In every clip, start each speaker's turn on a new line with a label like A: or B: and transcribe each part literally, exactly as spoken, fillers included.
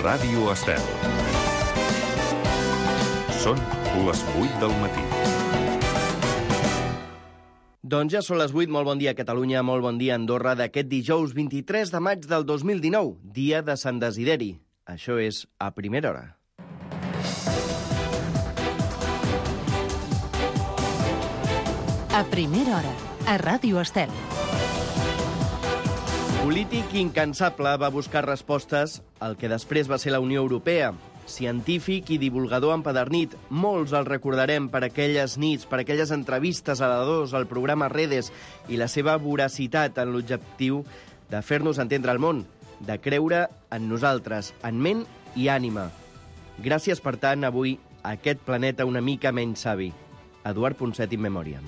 A: Ràdio Estel. Són les vuit del matí.
B: Doncs ja són les vuit. Molt bon dia, Catalunya. Molt bon dia, Andorra, d'aquest dijous vint-i-tres de maig del dos mil dinou, dia de Sant Desideri. Això és A Primera Hora.
C: A Primera Hora, a Ràdio Estel.
B: Polític incansable va buscar respostes al que després va ser la Unió Europea. Científic i divulgador empadernit, molts el recordarem per aquelles nits, per aquelles entrevistes a la dos, al programa Redes, i la seva voracitat en l'objectiu de fer-nos entendre el món, de creure en nosaltres, en ment i ànima. Gràcies, per tant, avui a aquest planeta una mica menys savi. Eduard Ponset in memoriam.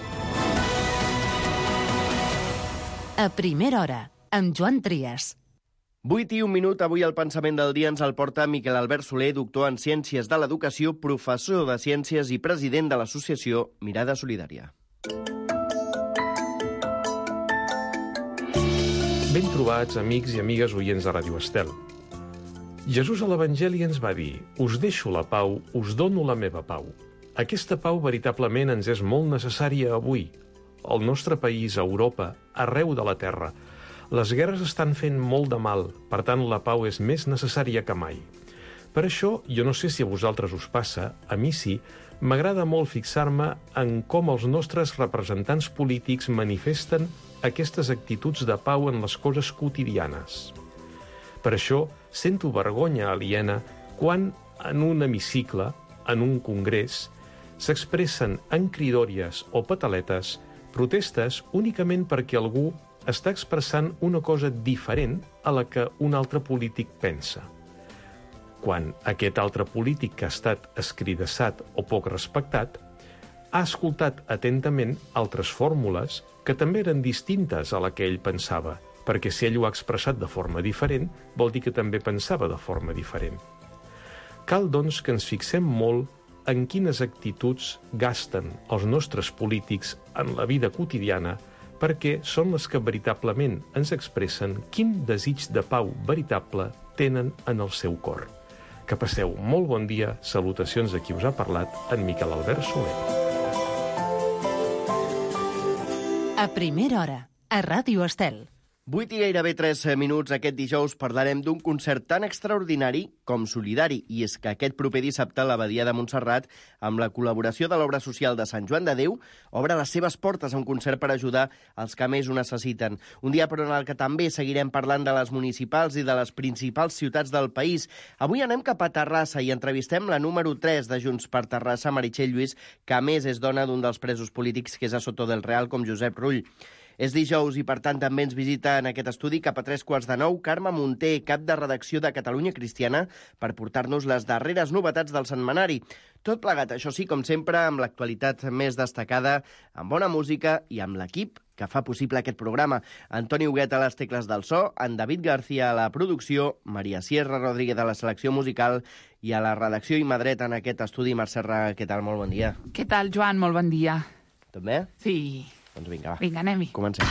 C: A Primera Hora, amb Joan Trias.
B: vuit i un minut, avui el pensament del dia ens el porta Miquel Albert Soler, doctor en Ciències de l'Educació, professor de Ciències i president de l'associació Mirada Solidària.
D: Ben trobats, amics i amigues oients de Ràdio Estel. Jesús a l'Evangeli ens va dir: «Us deixo la pau, us dono la meva pau». Aquesta pau veritablement ens és molt necessària avui. Al nostre país, a Europa, arreu de la Terra, les guerres estan fent molt de mal, per tant la pau és més necessària que mai. Per això, jo no sé si a vosaltres us passa, a mi sí, m'agrada molt fixar-me en com els nostres representants polítics manifesten aquestes actituds de pau en les coses quotidianes. Per això, sento vergonya aliena quan, en un hemicicle, en un congrés, s'expressen en cridòries o pataletes protestes únicament perquè algú està expressant una cosa diferent a la que un altre polític pensa. Quan aquest altre polític que ha estat escridassat o poc respectat ha escoltat atentament altres fórmules que també eren distintes a la que ell pensava, perquè si ell ho ha expressat de forma diferent, vol dir que també pensava de forma diferent. Cal, doncs, que ens fixem molt en quines actituds gasten els nostres polítics en la vida quotidiana, perquè són les que veritablement ens expressen quin desig de pau veritable tenen en el seu cor. Que passeu molt bon dia. Salutacions de qui us ha parlat, en Miquel Albert Soler.
C: A Primera Hora, a Ràdio Estel.
B: vuit i gairebé tres minuts. Aquest dijous parlarem d'un concert tan extraordinari com solidari, i és que aquest proper dissabte l'Abadia de Montserrat, amb la col·laboració de l'Obra Social de Sant Joan de Déu, obre les seves portes a un concert per ajudar els que més ho necessiten. Un dia, però, en el que també seguirem parlant de les municipals i de les principals ciutats del país. Avui anem cap a Terrassa i entrevistem la número tres de Junts per Terrassa, Meritxell Lluís, que a més és dona d'un dels presos polítics que és a Soto del Real, com Josep Rull. És dijous i, per tant, també ens visita en aquest estudi cap a tres quarts de nou Carme Munté, cap de redacció de Catalunya Cristiana, per portar-nos les darreres novetats del setmanari. Tot plegat, això sí, com sempre, amb l'actualitat més destacada, amb bona música i amb l'equip que fa possible aquest programa. Antoni Huguet a les tecles del so, en David García a la producció, Maria Sierra Rodríguez a la selecció musical i a la redacció i mà dreta en aquest estudi. Mercè Raga, què tal? Molt bon dia.
E: Què tal, Joan? Molt bon dia.
B: Tot bé?
E: Sí.
B: Doncs vinga, va.
E: Vinga, anem-hi.
B: Comencem.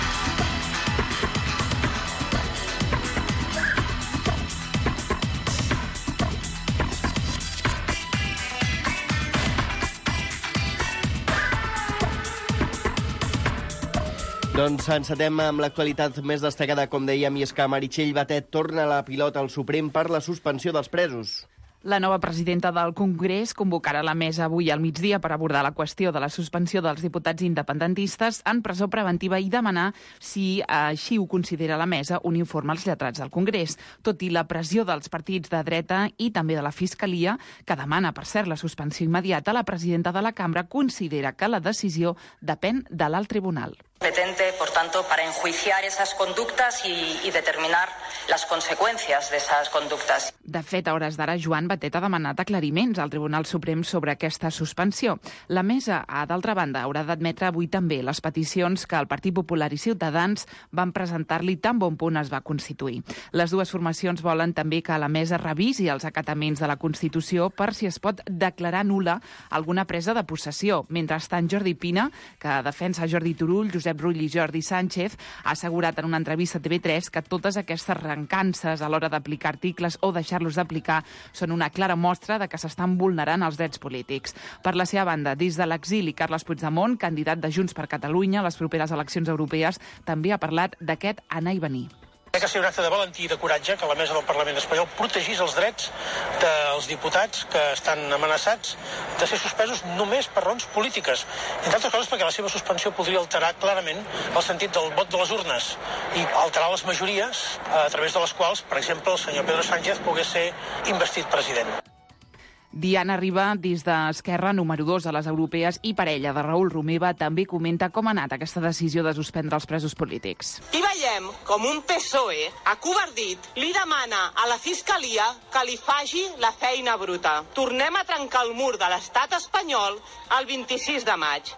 B: Doncs encetem amb l'actualitat més destacada, com dèiem, i és que Meritxell Batet torna a la pilota al Suprem per la suspensió dels presos.
E: La nova presidenta del Congrés convocarà la mesa avui al migdia per abordar la qüestió de la suspensió dels diputats independentistes en presó preventiva i demanar, si així ho considera la mesa, un informe als lletrats del Congrés. Tot i la pressió dels partits de dreta i també de la Fiscalia, que demana, per cert, la suspensió immediata, la presidenta de la Cambra considera que la decisió depèn de l'alt tribunal.
F: Competente, por tanto, para enjuiciar esas conductas y, y determinar las consecuencias de esas conductas.
E: De fet, a hores d'ara, Joan Batet ha demanat aclariments al Tribunal Suprem sobre aquesta suspensió. La mesa, a d'altra banda, haurà d'admetre avui també les peticions que el Partit Popular i Ciutadans van presentar-li tan bon punt es va constituir. Les dues formacions volen també que la mesa revisi els acataments de la Constitució per si es pot declarar nul·la alguna presa de possessió. Mentrestant, Jordi Pina, que defensa Jordi Turull, Josep Josep Rull i Jordi Sánchez, ha assegurat en una entrevista a T V tres que totes aquestes recances a l'hora d'aplicar articles o deixar-los d'aplicar són una clara mostra de que s'estan vulnerant els drets polítics. Per la seva banda, des de l'exili, Carles Puigdemont, candidat de Junts per Catalunya a les properes eleccions europees, també ha parlat d'aquest anar i venir.
G: Crec que sigui un acte de valentia i de coratge que la mesa del Parlament espanyol protegís els drets dels diputats que estan amenaçats de ser suspesos només per raons polítiques. Entre altres coses perquè la seva suspensió podria alterar clarament el sentit del vot de les urnes i alterar les majories a través de les quals, per exemple, el senyor Pedro Sánchez pogués ser investit president.
E: Diana Riba, des d'Esquerra, número dos a les europees i parella de Raül Romeva, també comenta com ha anat aquesta decisió de suspendre els presos polítics.
H: I veiem com un P S O E acovardit li demana a la Fiscalia que li faci la feina bruta. Tornem a trencar el mur de l'estat espanyol el vint-i-sis de maig.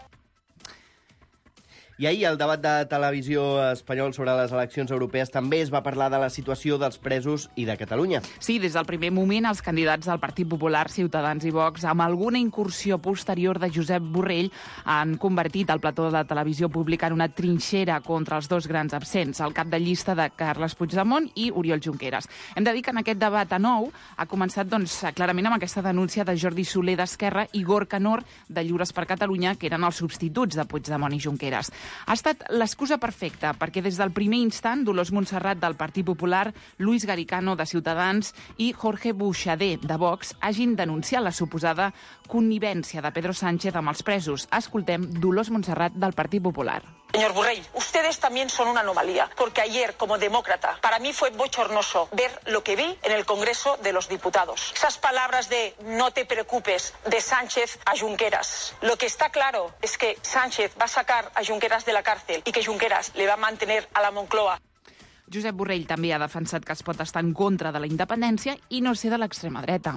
B: I ahir, al debat de televisió espanyol sobre les eleccions europees, també es va parlar de la situació dels presos i de Catalunya.
E: Sí, des del primer moment, els candidats del Partit Popular, Ciutadans i Vox, amb alguna incursió posterior de Josep Borrell, han convertit el plató de la televisió pública en una trinxera contra els dos grans absents, el cap de llista de Carles Puigdemont i Oriol Junqueras. Hem de dir que en aquest debat a nou ha començat doncs, clarament amb aquesta denúncia de Jordi Soler d'Esquerra i Gorka Nor de Lliures per Catalunya, que eren els substituts de Puigdemont i Junqueras. Ha estat l'excusa perfecta perquè des del primer instant Dolors Montserrat del Partit Popular, Luis Garicano de Ciutadans i Jorge Buixader de Vox hagin denunciat la suposada connivència de Pedro Sánchez amb els presos. Escoltem Dolors Montserrat del Partit Popular.
F: Señor Borrell, ustedes también son una anomalía, porque ayer, como demócrata, para mí fue bochornoso ver lo que vi en el Congreso de los Diputados. Esas palabras de no te preocupes de Sánchez a Junqueras. Lo que está claro es que Sánchez va a sacar a Junqueras de la cárcel y que Junqueras le va a mantener a la Moncloa.
E: Josep Borrell també ha defensat que es pot estar en contra de la independència i no ser de l'extrema dreta.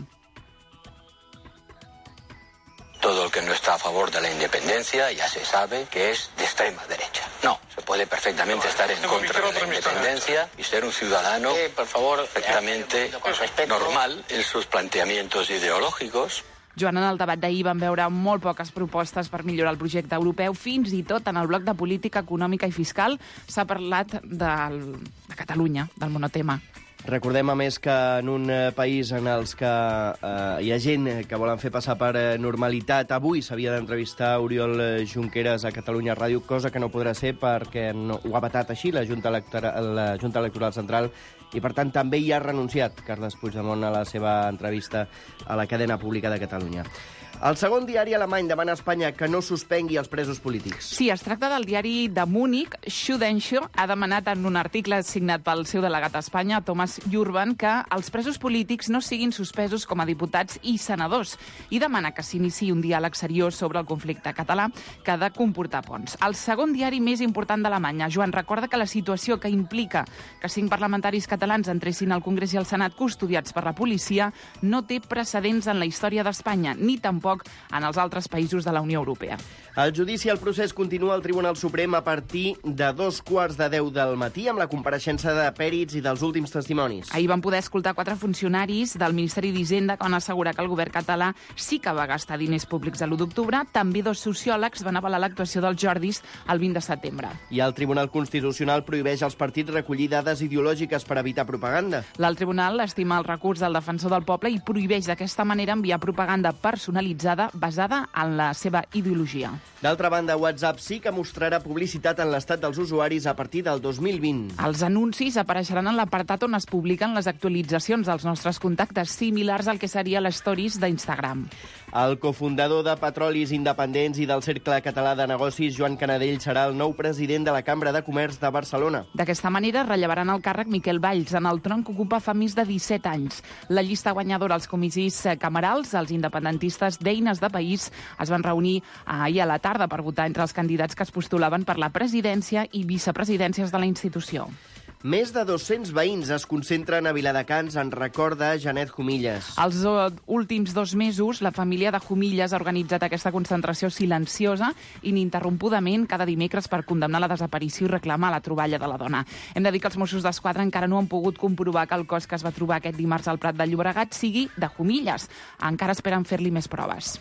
I: Todo el que no está a favor de la independencia ya se sabe que es de extrema derecha. No, se puede perfectamente estar en contra de la independencia y ser un ciudadano eh, por favor, perfectamente eh, normal en sus planteamientos ideológicos.
E: Joan, en el debat d'ahir vam veure molt poques propostes per millorar el projecte europeu. Fins i tot en el bloc de política econòmica i fiscal s'ha parlat del, de Catalunya, del monotema.
B: Recordem, a més, que en un país en els que eh, hi ha gent que volen fer passar per normalitat, avui s'havia d'entrevistar Oriol Junqueras a Catalunya Ràdio, cosa que no podrà ser perquè no, ho ha vetat així la Junta Electoral, la Junta Electoral Central, i per tant també hi ha renunciat Carles Puigdemont a la seva entrevista a la cadena pública de Catalunya. El segon diari alemany demana a Espanya que no suspengui els presos polítics.
E: Sí, es tracta del diari de Múnich. Süddeutsche ha demanat en un article signat pel seu delegat a Espanya, Thomas Jurban, que els presos polítics no siguin suspesos com a diputats i senadors i demana que s'iniciï un diàleg seriós sobre el conflicte català que ha de comportar ponts. El segon diari més important d'Alemanya, Joan, recorda que la situació que implica que cinc parlamentaris catalans entressin al Congrés i al Senat custodiats per la policia no té precedents en la història d'Espanya, ni tampoc en els altres països de la Unió Europea.
B: El judici al procés continua al Tribunal Suprem a partir de dos quarts de deu del matí amb la compareixença de pèrits i dels últims testimonis.
E: Ahir van poder escoltar quatre funcionaris del Ministeri d'Hisenda que van assegurar que el govern català sí que va gastar diners públics a l'u d'octubre. També dos sociòlegs van avalar l'actuació dels Jordis el vint de setembre.
B: I el Tribunal Constitucional prohibeix als partits recollir dades ideològiques per evitar propaganda.
E: L'alt tribunal estima el recurs del defensor del poble i prohibeix d'aquesta manera enviar propaganda personalitzada basada en la seva ideologia.
B: D'altra banda, WhatsApp sí que mostrarà publicitat en l'estat dels usuaris a partir del dos mil vint.
E: Els anuncis apareixeran en l'apartat on es publiquen les actualitzacions dels nostres contactes, similars al que seria les stories d'Instagram.
B: El cofundador de Petrolis Independents i del Cercle Català de Negocis, Joan Canadell, serà el nou president de la Cambra de Comerç de Barcelona.
E: D'aquesta manera rellevaran el càrrec Miquel Valls, en el tron que ocupa fa més de disset anys. La llista guanyadora als comicis camerals, els independentistes d'Eines de País, es van reunir ahir a la tarda per votar entre els candidats que es postulaven per la presidència i vicepresidències de la institució.
B: Més de dos-cents veïns es concentren a Viladecans en record de Janet Jumillas.
E: Els últims dos mesos, la família de Jumillas ha organitzat aquesta concentració silenciosa ininterrompudament cada dimecres per condemnar la desaparició i reclamar la troballa de la dona. Hem de dir que els Mossos d'Esquadra encara no han pogut comprovar que el cos que es va trobar aquest dimarts al Prat de Llobregat sigui de Jumillas. Encara esperen fer-li més proves.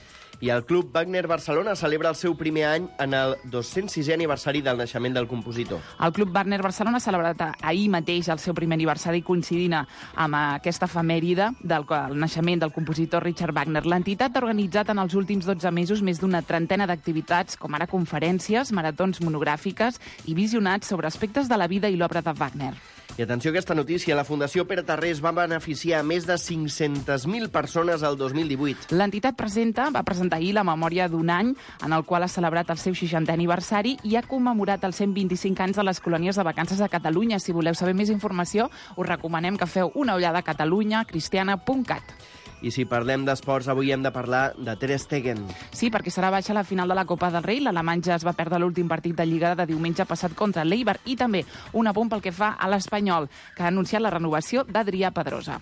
B: I el Club Wagner Barcelona celebra el seu primer any en el dos-cents sisè aniversari del naixement del compositor.
E: El Club Wagner Barcelona ha celebrat ahir mateix el seu primer aniversari coincidint amb aquesta efemèride del naixement del compositor Richard Wagner. L'entitat ha organitzat en els últims dotze mesos més d'una trentena d'activitats, com ara conferències, maratons monogràfiques i visionats sobre aspectes de la vida i l'obra de Wagner.
B: I atenció a aquesta notícia, la Fundació Pere Tarrés va beneficiar més de cinc-centes mil persones el dos mil divuit.
E: L'entitat presenta, va presentar ahir la memòria d'un any en el qual ha celebrat el seu seixantè aniversari i ha commemorat els cent vint-i-cinc anys de les colònies de vacances a Catalunya. Si voleu saber més informació, us recomanem que feu una ullada a catalunya cristiana punt cat.
B: I si parlem d'esports, avui hem de parlar de Ter Stegen.
E: Sí, perquè serà baixa a la final de la Copa del Rei. L'alemany ja es va perdre l'últim partit de Lliga de diumenge passat contra l'Eibar. I també un apunt pel que fa a l'Espanyol, que ha anunciat la renovació d'Adrià Pedrosa.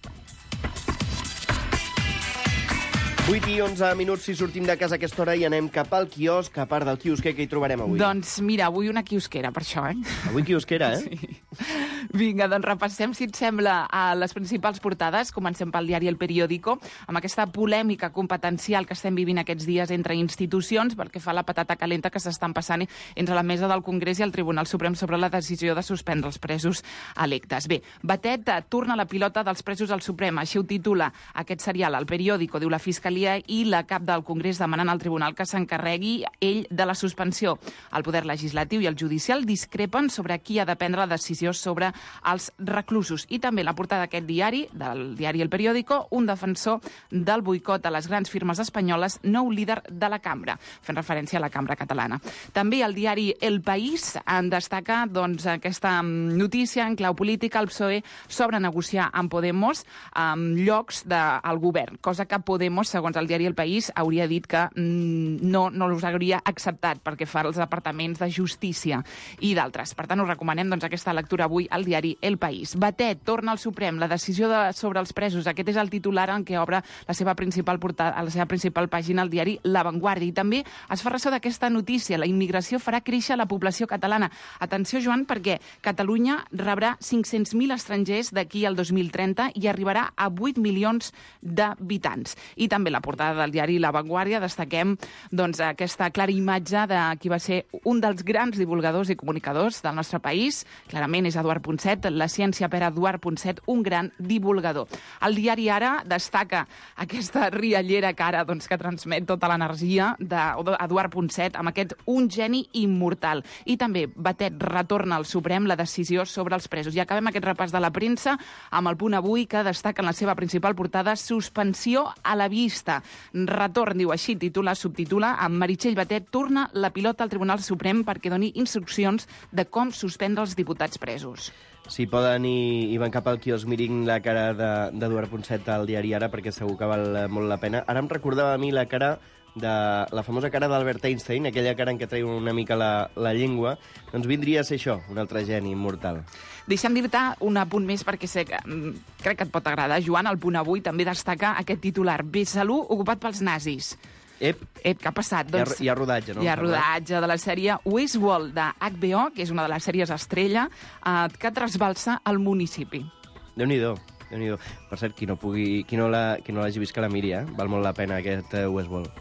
B: vuit i onze minuts, si sortim de casa a aquesta hora i anem cap al quiosc. A part del quiosquer, què hi trobarem avui?
E: Doncs mira, avui una quiosquera, per això, eh?
B: Avui quiosquera, eh?
E: Sí. Vinga, doncs repassem, si et sembla, a les principals portades. Comencem pel diari El Periódico, amb aquesta polèmica competencial que estem vivint aquests dies entre institucions pel que fa a la patata calenta que s'estan passant entre la mesa del Congrés i el Tribunal Suprem sobre la decisió de suspendre els presos electes. Bé, Batet torna la pilota dels presos al Suprem, així ho titula aquest serial. El Periódico diu la Fiscalia i la cap del Congrés demanant al Tribunal que s'encarregui ell de la suspensió. El poder legislatiu i el judicial discrepen sobre qui ha de prendre la decisió sobre els reclusos. I també la portada d'aquest diari, del diari El Periódico, un defensor del boicot a les grans firmes espanyoles, nou líder de la cambra, fent referència a la cambra catalana. També el diari El País en destaca doncs, aquesta notícia en clau política. El P S O E s'obre a negociar amb Podemos amb llocs del govern, cosa que Podemos, segons el diari El País, hauria dit que mm, no, no els hauria acceptat perquè fa els departaments de justícia i d'altres. Per tant, us recomanem doncs, aquesta lectura avui al diari El País. Batet torna al Suprem, la decisió de, sobre els presos. Aquest és el titular en què obre la seva principal portada, la seva principal pàgina al diari La Vanguardia. I també es fa ressò d'aquesta notícia. La immigració farà créixer la població catalana. Atenció, Joan, perquè Catalunya rebrà cinc-cents mil estrangers d'aquí al dos mil trenta i arribarà a vuit milions d'habitants. I també la portada del diari La Vanguardia destaquem doncs, aquesta clara imatge de qui va ser un dels grans divulgadors i comunicadors del nostre país. Clarament és Eduard Ponset, la ciència per Eduard Ponset, un gran divulgador. El diari Ara destaca aquesta riallera cara doncs, que transmet tota l'energia d'Eduard Ponset amb aquest un geni immortal. I també Batet retorna al Suprem la decisió sobre els presos. I acabem aquest repàs de la premsa amb el Punt Avui, que destaca en la seva principal portada suspensió a la vista. Retorn, diu així, titula, subtitula, amb Meritxell Batet torna la pilota al Tribunal Suprem perquè doni instruccions de com suspendre els diputats presos.
B: Si poden i, i van cap al quiosc, mirin la cara d'Eduard Ponset al diari Ara, perquè segur que val molt la pena. Ara em recordava a mi la cara de la famosa cara d'Albert Einstein, aquella cara en què treu una mica la, la llengua, doncs vindria a ser això, un altre geni immortal.
E: Deixa'm dir-te un apunt més perquè sé que, crec que et pot agradar, Joan. El Punt Avui també destaca aquest titular: Besalú ocupat pels nazis.
B: Ep.
E: Ep, què ha passat? Doncs,
B: hi, ha, hi ha rodatge, no?
E: Hi ha rodatge de la sèrie Westworld de H B O, que és una de les sèries estrella, eh, que trasbalsa el municipi.
B: Déu-n'hi-do. Déu-n'hi-do. Per cert, qui no pugui, qui no la, qui no l'hagi vist que la miri, eh? Val molt la pena aquest uh, Westworld.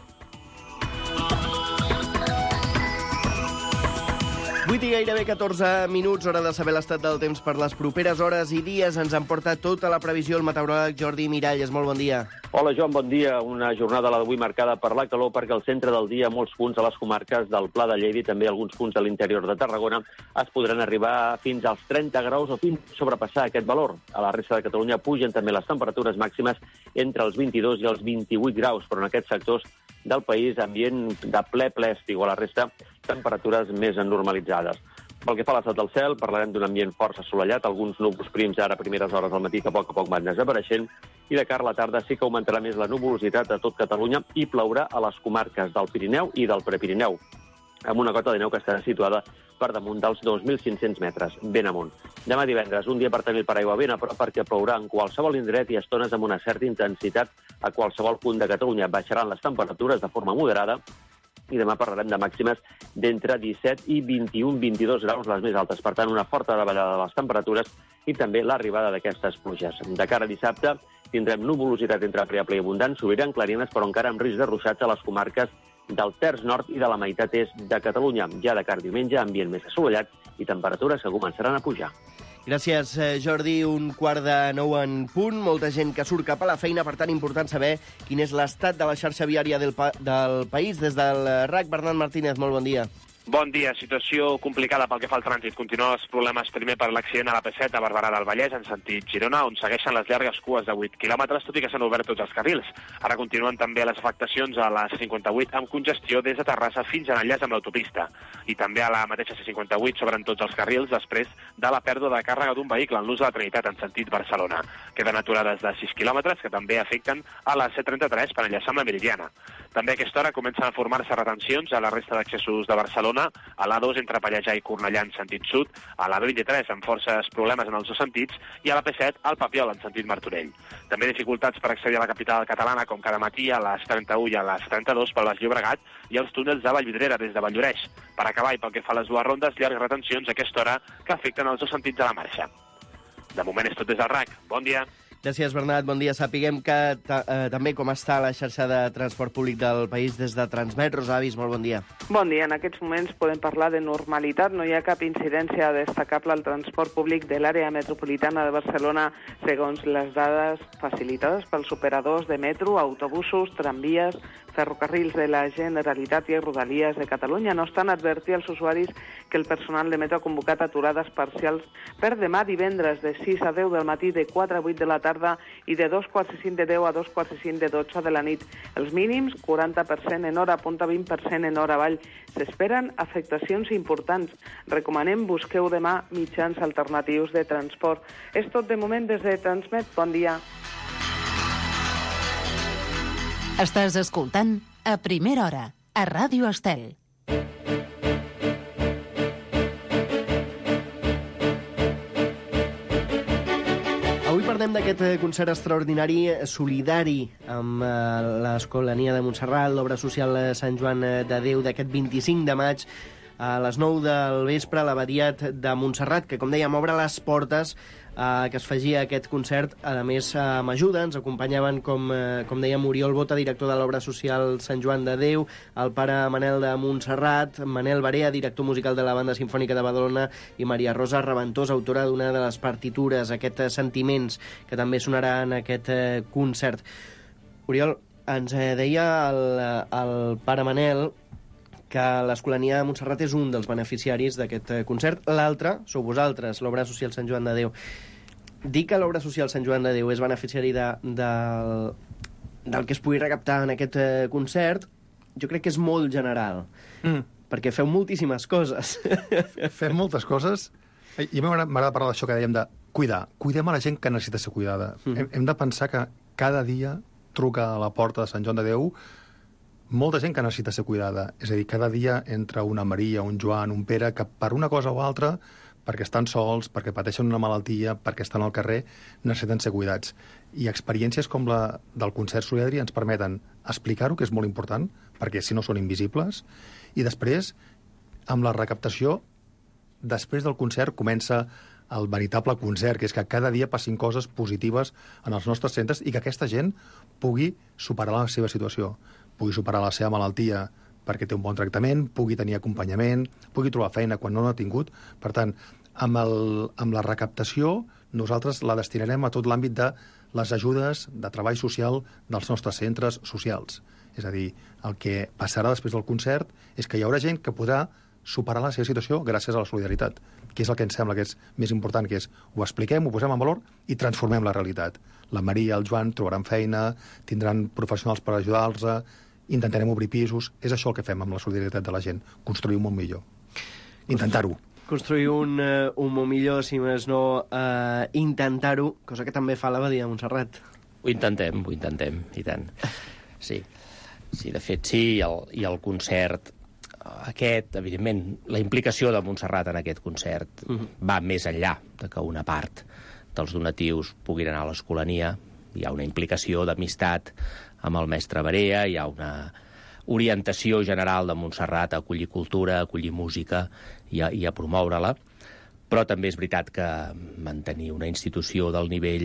B: vuit i gairebé catorze minuts, hora de saber l'estat del temps per les properes hores i dies. Ens emporta tota la previsió el meteoròleg Jordi Miralles. Molt bon dia.
J: Hola, Joan, bon dia. Una jornada la d'avui marcada per la calor, perquè al centre del dia molts punts a les comarques del Pla de Lleida i també alguns punts a l'interior de Tarragona es podran arribar fins als trenta graus o fins a sobrepassar aquest valor. A la resta de Catalunya pugen també les temperatures màximes entre els vint-i-dos i els vint-i-vuit graus, però en aquests sectors del país ambient de ple ple estiu. A la resta, temperatures més normalitzades. Pel que fa a l'estat del cel, parlarem d'un ambient força assolellat, alguns núvols prims ara a primeres hores del matí que a poc a poc van desapareixent, i de cara a la tarda sí que augmentarà més la nuvolositat a tot Catalunya i plourà a les comarques del Pirineu i del Prepirineu, amb una cota de neu que estarà situada per damunt dels dos mil cinc-cents metres, ben amunt. Demà divendres, un dia per tenir el paraigua ben a prop, perquè plourà en qualsevol indret i estones amb una certa intensitat a qualsevol punt de Catalunya. Baixaran les temperatures de forma moderada i demà parlarem de màximes d'entre disset i vint-i-un vint-i-dos graus, les més altes. Per tant, una forta davallada de les temperatures i també l'arribada d'aquestes pluges. De cara a dissabte, tindrem nuvolositat entre variable i abundant, s'obriran clarines, però encara amb risc de ruixats a les comarques del terç nord i de la meitat est de Catalunya. Ja de cara a diumenge, ambient més assolellat i temperatures que començaran a pujar.
B: Gràcies, Jordi. Un quart de nou en punt. Molta gent que surt cap a la feina, per tant, important saber quin és l'estat de la xarxa viària del, pa del país. Des del R A C, Bernat Martínez, molt bon dia.
K: Bon dia. Situació complicada pel que fa al trànsit. Continuen els problemes primer per l'accident a la P set a Barberà del Vallès, en sentit Girona, on segueixen les llargues cues de vuit quilòmetres, tot i que s'han obert tots els carrils. Ara continuen també les afectacions a la C cinquanta-vuit amb congestió des de Terrassa fins a l'enllaç amb l'autopista. I també a la mateixa C cinquanta-vuit s'obren tots els carrils després de la pèrdua de càrrega d'un vehicle en l'ús de la Trinitat en sentit Barcelona. Queden aturades de sis quilòmetres que també afecten a la C trenta-tres per enllaçar amb la Meridiana. També a aquesta hora comencen a formar-se retencions a la resta d'accessos de Barcelona, a l'A dos entre Pallejà i Cornellà en sentit sud, a la B vint-i-tres amb forces problemes en els dos sentits i a la P set al Papiol en sentit Martorell. També dificultats per accedir a la capital catalana com cada matí a les trenta-u i a les trenta-dos pel Baix Llobregat i als túnels de Vallvidrera des de Valldoreix. Per acabar i pel que fa a les dues rondes, llargues retencions a aquesta hora que afecten els dos sentits de la marxa. De moment és tot des del R A C. Bon dia.
B: Gràcies, Bernat. Bon dia. Sapiguem que eh, també com està la xarxa de transport públic del país des de Transmet. Rosa Avis, molt bon dia.
L: Bon dia. En aquests moments podem parlar de normalitat. No hi ha cap incidència destacable al transport públic de l'àrea metropolitana de Barcelona, segons les dades facilitades pels operadors de metro, autobusos, tramvies, ferrocarrils de la Generalitat i Rodalies de Catalunya. No obstant, advertir als usuaris que el personal de metro ha convocat aturades parcials per demà divendres de sis a deu del matí, de quatre a vuit de la tarda i de dos quarts i cinc de deu a dos quarts i cinc de dotze de la nit. Els mínims, quaranta per cent en hora punta, vint per cent en hora avall. S'esperen afectacions importants. Recomanem busqueu demà mitjans alternatius de transport. És tot de moment des de Transmet. Bon dia.
C: Estàs escoltant A Primera Hora, a Ràdio Estel.
B: Avui parlem d'aquest concert extraordinari solidari amb l'Escolania de Montserrat, l'obra social Sant Joan de Déu d'aquest vint-i-cinc de maig a les nou del vespre a l'Abadiat de Montserrat, que, com dèiem, obre les portes eh, que es facia aquest concert. A més, eh, amb ajuda, ens acompanyaven, com, eh, com dèiem, Oriol Bota, director de l'obra social Sant Joan de Déu, el pare Manel de Montserrat, Manel Barea, director musical de la Banda Simfònica de Badalona, i Maria Rosa Reventós, autora d'una de les partitures, aquests sentiments, que també sonarà en aquest eh, concert. Oriol, ens eh, deia el, el pare Manel que l'Escolania de Montserrat és un dels beneficiaris d'aquest concert. L'altre sou vosaltres, l'Obra Social Sant Joan de Déu. Dir que l'Obra Social Sant Joan de Déu és beneficiari de, de, del que es pugui recaptar en aquest concert, jo crec que és molt general, mm. perquè feu moltíssimes coses.
M: Fem moltes coses. I m'agrada parlar d'això que dèiem de cuidar. Cuidem a la gent que necessita ser cuidada. Mm. Hem, hem de pensar que cada dia truca a la porta de Sant Joan de Déu molta gent que necessita ser cuidada. És a dir, cada dia entra una Maria, un Joan, un Pere, que per una cosa o altra, perquè estan sols, perquè pateixen una malaltia, perquè estan al carrer, necessiten ser cuidats. I experiències com la del concert solidari ens permeten explicar-ho, que és molt important, perquè si no són invisibles, i després, amb la recaptació, després del concert comença el veritable concert, que és que cada dia passin coses positives en els nostres centres i que aquesta gent pugui superar la seva situació, pugui superar la seva malaltia perquè té un bon tractament, pugui tenir acompanyament, pugui trobar feina quan no n'ha tingut. Per tant, amb, el, amb la recaptació, nosaltres la destinarem a tot l'àmbit de les ajudes de treball social dels nostres centres socials. És a dir, el que passarà després del concert és que hi haurà gent que podrà superar la seva situació gràcies a la solidaritat, que és el que ens sembla que és més important, que és ho expliquem, ho posem en valor i transformem la realitat. La Maria i el Joan trobaran feina, tindran professionals per ajudar-los, intentarem obrir pisos. És això el que fem amb la solidaritat de la gent, construir un món millor. Intentar-ho.
B: Construir un, uh, un món millor, si més no, uh, intentar-ho, cosa que també fa l'Abadia de Montserrat.
N: Ho intentem, ho intentem, i tant. Sí, sí, de fet sí, i el, i el concert aquest, evidentment, la implicació de Montserrat en aquest concert uh-huh. va més enllà de que una part dels donatius puguin anar a l'Escolania. Hi ha una implicació d'amistat amb el mestre Barea, hi ha una orientació general de Montserrat a acollir cultura, a acollir música i a, i a promoure-la, però també és veritat que mantenir una institució del nivell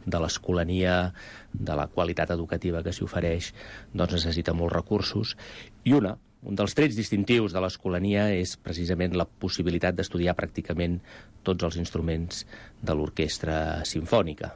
N: de l'escolania, de la qualitat educativa que s'hi ofereix, doncs necessita molts recursos. I una, un dels trets distintius de l'escolania és precisament la possibilitat d'estudiar pràcticament tots els instruments de l'orquestra simfònica.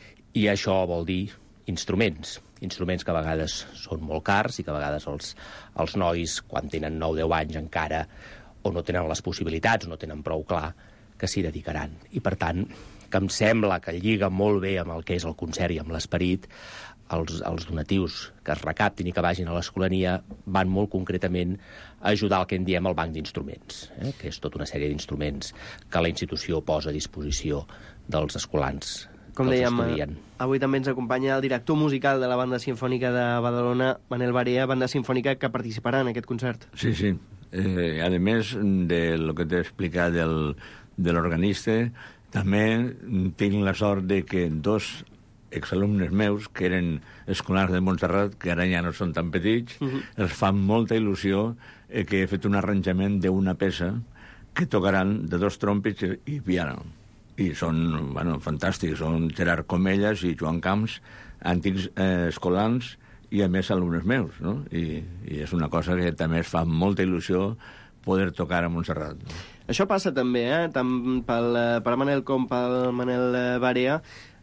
N: I això vol dir instruments, instruments que a vegades són molt cars i que a vegades els, els nois, quan tenen nou o deu anys encara, o no tenen les possibilitats, o no tenen prou clar, que s'hi dedicaran. I, per tant, que em sembla que lliga molt bé amb el que és el concert i amb l'esperit, els, els donatius que es recaptin i que vagin a l'escolania van molt concretament a ajudar el que en diem el banc d'instruments, eh? que és tota una sèrie d'instruments que la institució posa a disposició dels escolans.
B: Com dèiem, avui també ens acompanya el director musical de la Banda Simfònica de Badalona, Manel Barea, banda simfònica que participarà en aquest concert.
O: Sí, sí. Eh, a més de lo que t'he explicat del, de l'organista, també tinc la sort de que dos exalumnes meus, que eren escolars de Montserrat, que ara ja no són tan petits, uh-huh. els fa molta il·lusió eh, que he fet un arranjament d'una peça que tocaran de dos trompets i piano. I són, bueno, fantàstics. Són Gerard Comellas i Joan Camps, antics eh, escolans i, a més, alumnes meus, no? I, i és una cosa que també es fa molta il·lusió poder tocar a Montserrat. No?
B: Això passa també, eh? Tant pel, per Manel com pel Manel Barea.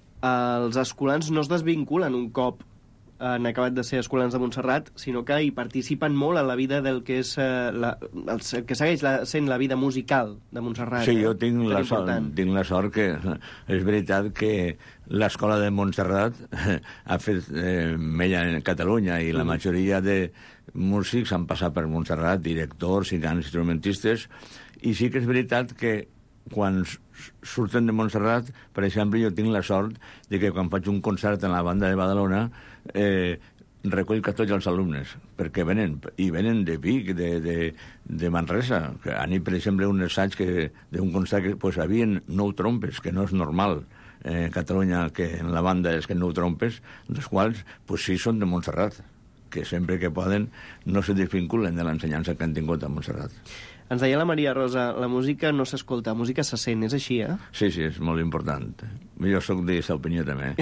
B: Els escolans no es desvinculen un cop han acabat de ser escolans de Montserrat, sinó que hi participen molt en la vida del que és eh, la, el, que segueix la, sent la vida musical de Montserrat.
O: Sí,
B: eh?
O: jo tinc la, sort, tinc la sort que és veritat que l'escola de Montserrat ha fet eh, mella en Catalunya i la majoria de músics han passat per Montserrat, directors i grans instrumentistes, i sí que és veritat que quan surten de Montserrat, per exemple, jo tinc la sort de que quan faig un concert en la banda de Badalona eh, recull que tots els alumnes, perquè venen, i venen de Vic, de, de, de Manresa. Que a nit, per exemple, un assaig que, d'un concert que pues, havien nou trompes, que no és normal eh, a Catalunya que en la banda és que nou trompes, dels quals pues, sí són de Montserrat, que sempre que poden no se desvinculen de l'ensenyança que han tingut a Montserrat.
B: Ens deia la Maria Rosa, la música no s'escolta, la música se sent, és així, eh?
O: Sí, sí, és molt important. Jo sóc d'aquesta opinió, també.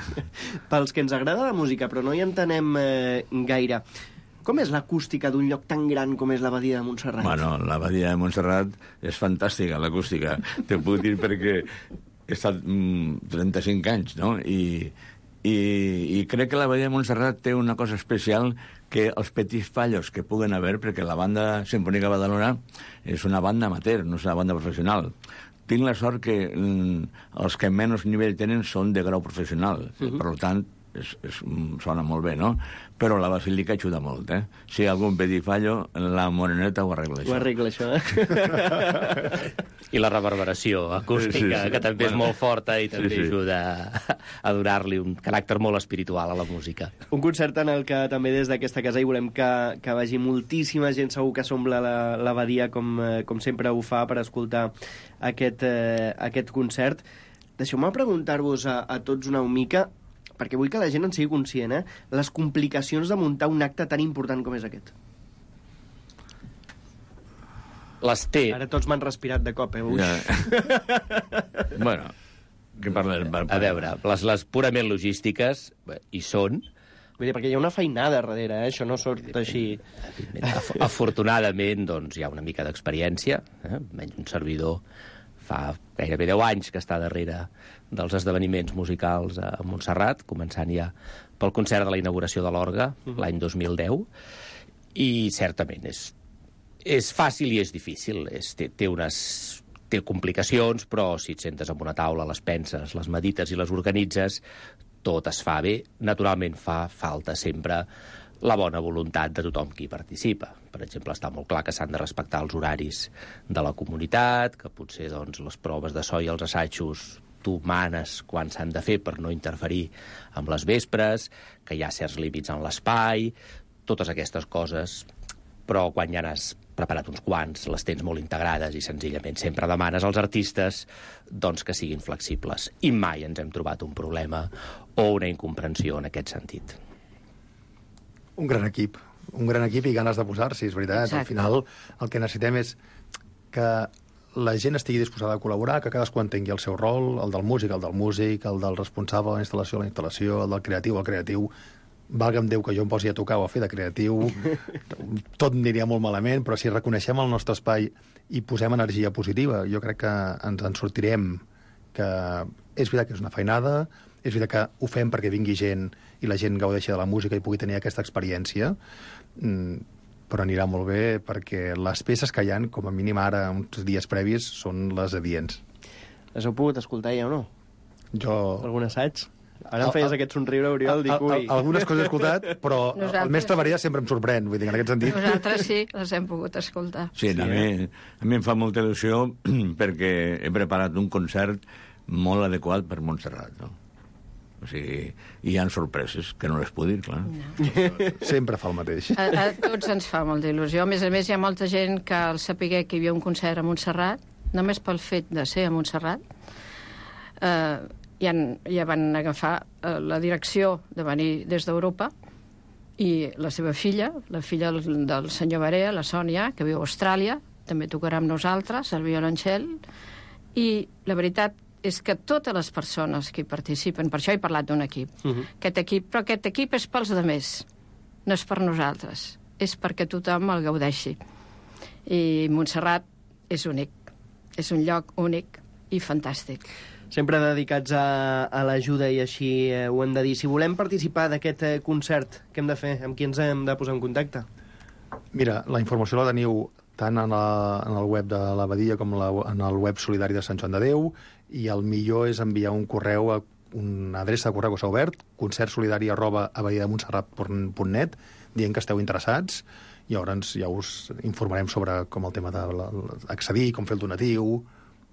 B: Pels que ens agrada la música, però no hi entenem eh, gaire, com és l'acústica d'un lloc tan gran com és l'Abadia de Montserrat?
O: Bueno, l'Abadia de Montserrat és fantàstica, l'acústica. Te puc dir perquè he estat mm, trenta-cinc anys, no? I, i, i crec que l'Abadia de Montserrat té una cosa especial, que els petits fallos que puguen haver, perquè la banda Simfònica de Badalona és una banda amateur, no és una banda professional. Tinc la sort que mm, els que menys nivell tenen són de grau professional, uh-huh. per tant, és, és, sona molt bé, no? Però la basílica ajuda molt, eh? Si hi ha algun petit fallo, la moreneta ho arregla, això.
B: Ho arregla, això, eh?
N: I la reverberació acústica, sí, sí. que també bueno, és molt forta i també sí, sí. ajuda a donar-li un caràcter molt espiritual a la música.
B: Un concert en el que també des d'aquesta casa hi volem que, que vagi moltíssima gent, segur que s'ombla l'Abadia com, com sempre ho fa per escoltar aquest, eh, aquest concert. Deixeu-me preguntar-vos a, a tots una mica, perquè vull que la gent en sigui conscient, eh? Les complicacions de muntar un acte tan important com és aquest.
N: Les té.
B: Ara tots m'han respirat de cop, eh? Ui.
O: Ja. Bueno, què parlem?
N: A veure, les, les purament logístiques hi són.
B: Vull dir, perquè hi ha una feinada darrere, eh? Això no surt així.
N: Afortunadament, doncs, hi ha una mica d'experiència. Eh? Menys un servidor fa gairebé deu anys que està darrere dels esdeveniments musicals a Montserrat, començant ja pel concert de la inauguració de l'Orga, uh-huh. l'any dos mil deu, i certament és, és fàcil i és difícil. És, té, té, unes, té complicacions, però si et sentes amb una taula, les penses, les medites i les organitzes, tot es fa bé. Naturalment fa falta sempre la bona voluntat de tothom qui participa. Per exemple, està molt clar que s'han de respectar els horaris de la comunitat, que potser doncs, les proves de so i els assajos tu manes quan s'han de fer per no interferir amb les vespres, que hi ha certs límits en l'espai, totes aquestes coses, però quan ja n'has preparat uns quants, les tens molt integrades i senzillament sempre demanes als artistes doncs, que siguin flexibles. I mai ens hem trobat un problema o una incomprensió en aquest sentit.
M: Un gran equip, un gran equip i ganes de posar-s'hi, és veritat. Exacte. Al final el que necessitem és que la gent estigui disposada a col·laborar, que cadascú entengui el seu rol, el del músic, el del músic, el del responsable de la instal·lació, la instal·lació, el del creatiu, el creatiu. Valga'm Déu que jo em posi a tocar o a fer de creatiu, tot aniria molt malament, però si reconeixem el nostre espai i posem energia positiva, jo crec que ens en sortirem, que és veritat que és una feinada, és veritat que ho fem perquè vingui gent i la gent gaudeixi de la música i pugui tenir aquesta experiència, però anirà molt bé perquè les peces que hi ha, com a mínim ara, uns dies previs, són les adients.
B: Les heu pogut escoltar ja o no?
M: Jo...
B: Algun assaig? Ara em feies el, aquest somriure, Oriol, dic, ui...
M: Algunes coses he escoltat, però
P: Nosaltres...
M: el mestre Maria sempre em sorprèn, vull dir, en aquest sentit.
P: Nosaltres sí, les hem pogut escoltar.
O: Sí, sí, també, a mi em fa molta il·lusió perquè he preparat un concert molt adequat per Montserrat, no? O sigui, hi ha sorpreses que no les puc dir, clar.
P: No.
M: Sempre fa el mateix.
P: A, a tots ens fa molta il·lusió. A més a més, hi ha molta gent que al saber que hi havia un concert a Montserrat, només pel fet de ser a Montserrat, eh, ja, ja van agafar eh, la direcció de venir des d'Europa i la seva filla, la filla del, del senyor Barea, la Sònia, que viu a Austràlia, també tocarà amb nosaltres, el violoncel, i la veritat és que totes les persones que hi participen, per això he parlat d'un equip, uh-huh. aquest equip, però aquest equip és pels altres, no és per nosaltres, és perquè tothom el gaudeixi. I Montserrat és únic, és un lloc únic i fantàstic.
B: Sempre dedicats a, a l'ajuda i així eh, ho hem de dir. Si volem participar d'aquest eh, concert, què hem de fer? Amb qui ens hem de posar en contacte?
M: Mira, la informació la teniu tant en, la, en el web de l'Abadia com la, en el web solidari de Sant Joan de Déu, i el millor és enviar un correu a una adreça de correu que s'ha obert, concertsolidari arroba abadiademontserrat punt net, dient que esteu interessats, i llavors ja us informarem sobre com el tema d'accedir, com fer el donatiu...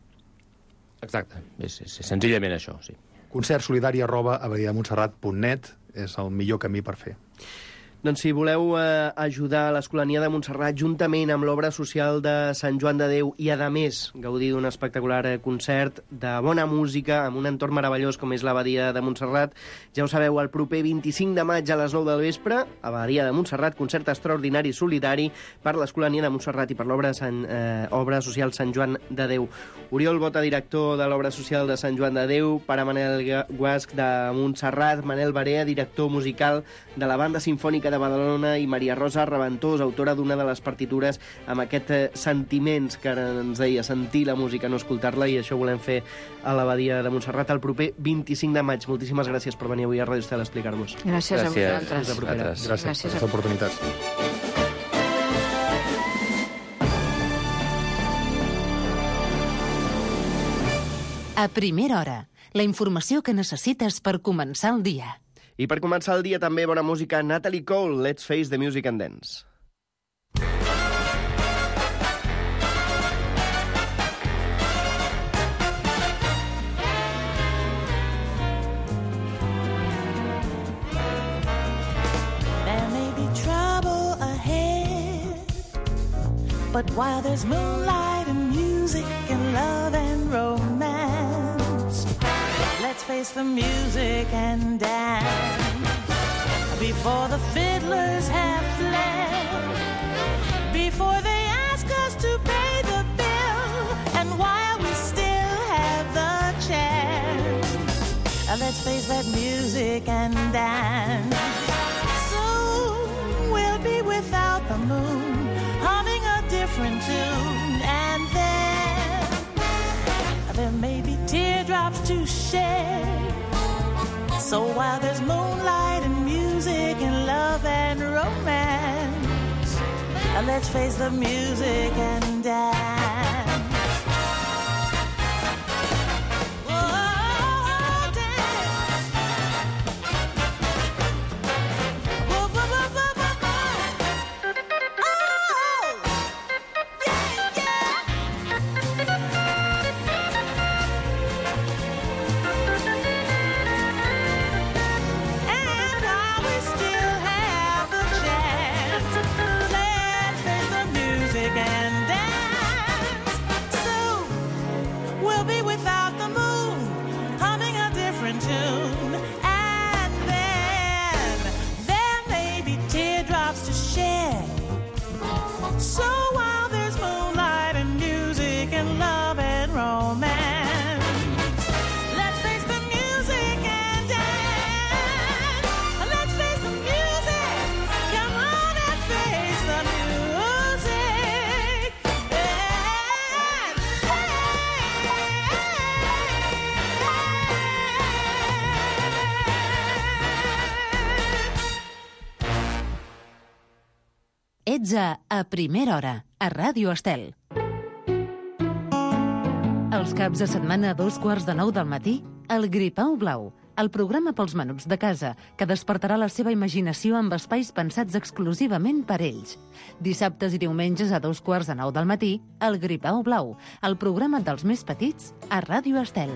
N: Exacte, és, és, és senzillament això, sí.
M: concertsolidari arroba abadiademontserrat punt net és el millor camí per fer.
B: Doncs si voleu eh, ajudar a l'Escolania de Montserrat juntament amb l'obra social de Sant Joan de Déu i, a més, gaudir d'un espectacular eh, concert de bona música amb un entorn meravellós com és l'Abadia de Montserrat, ja ho sabeu, el proper vint-i-cinc de maig a les nou del vespre, Abadia de Montserrat, concert extraordinari solidari per l'Escolania de Montserrat i per l'obra eh, obra social Sant Joan de Déu. Oriol Bota, director de l'obra social de Sant Joan de Déu, pare Manel Guasc de Montserrat, Manel Barea, director musical de la Banda Simfònica de Badalona, i Maria Rosa Reventós, autora d'una de les partitures amb aquest eh, sentiments que ara ens deia, sentir la música, no escoltar-la, i això volem fer a l'Abadia de Montserrat el proper vint-i-cinc de maig. Moltíssimes gràcies per venir avui a Ràdio Estel a explicar-nos.
P: Gràcies, gràcies a vosaltres.
M: Gràcies, gràcies, gràcies per aquesta oportunitat.
C: A primera hora, la informació que necessites per començar el dia.
B: I per començar el dia també bona música, Natalie Cole, Let's Face the Music and Dance.
Q: There may be trouble ahead, but while there's moonlight and music and love and romance, let's face the music and dance. Before the fiddlers have fled, before they ask us to pay the bill, and while we still have the chance, let's face that music and dance. Soon we'll be without the moon, humming a different tune, and then there may be teardrops to shed. So while there's moonlight and music and love and romance, let's face the music and dance. Oh, dance. Whoa, whoa, whoa, whoa, whoa, whoa. Oh, yeah, yeah. And
C: Ets a A Primera Hora, a Ràdio Estel. Els caps de setmana a dos quarts de nou del matí, el Gripau Blau, el programa pels menuts de casa, que despertarà la seva imaginació amb espais pensats exclusivament per ells. Dissabtes i diumenges a dos quarts de nou del matí, el Gripau Blau, el programa dels més petits a Ràdio Estel.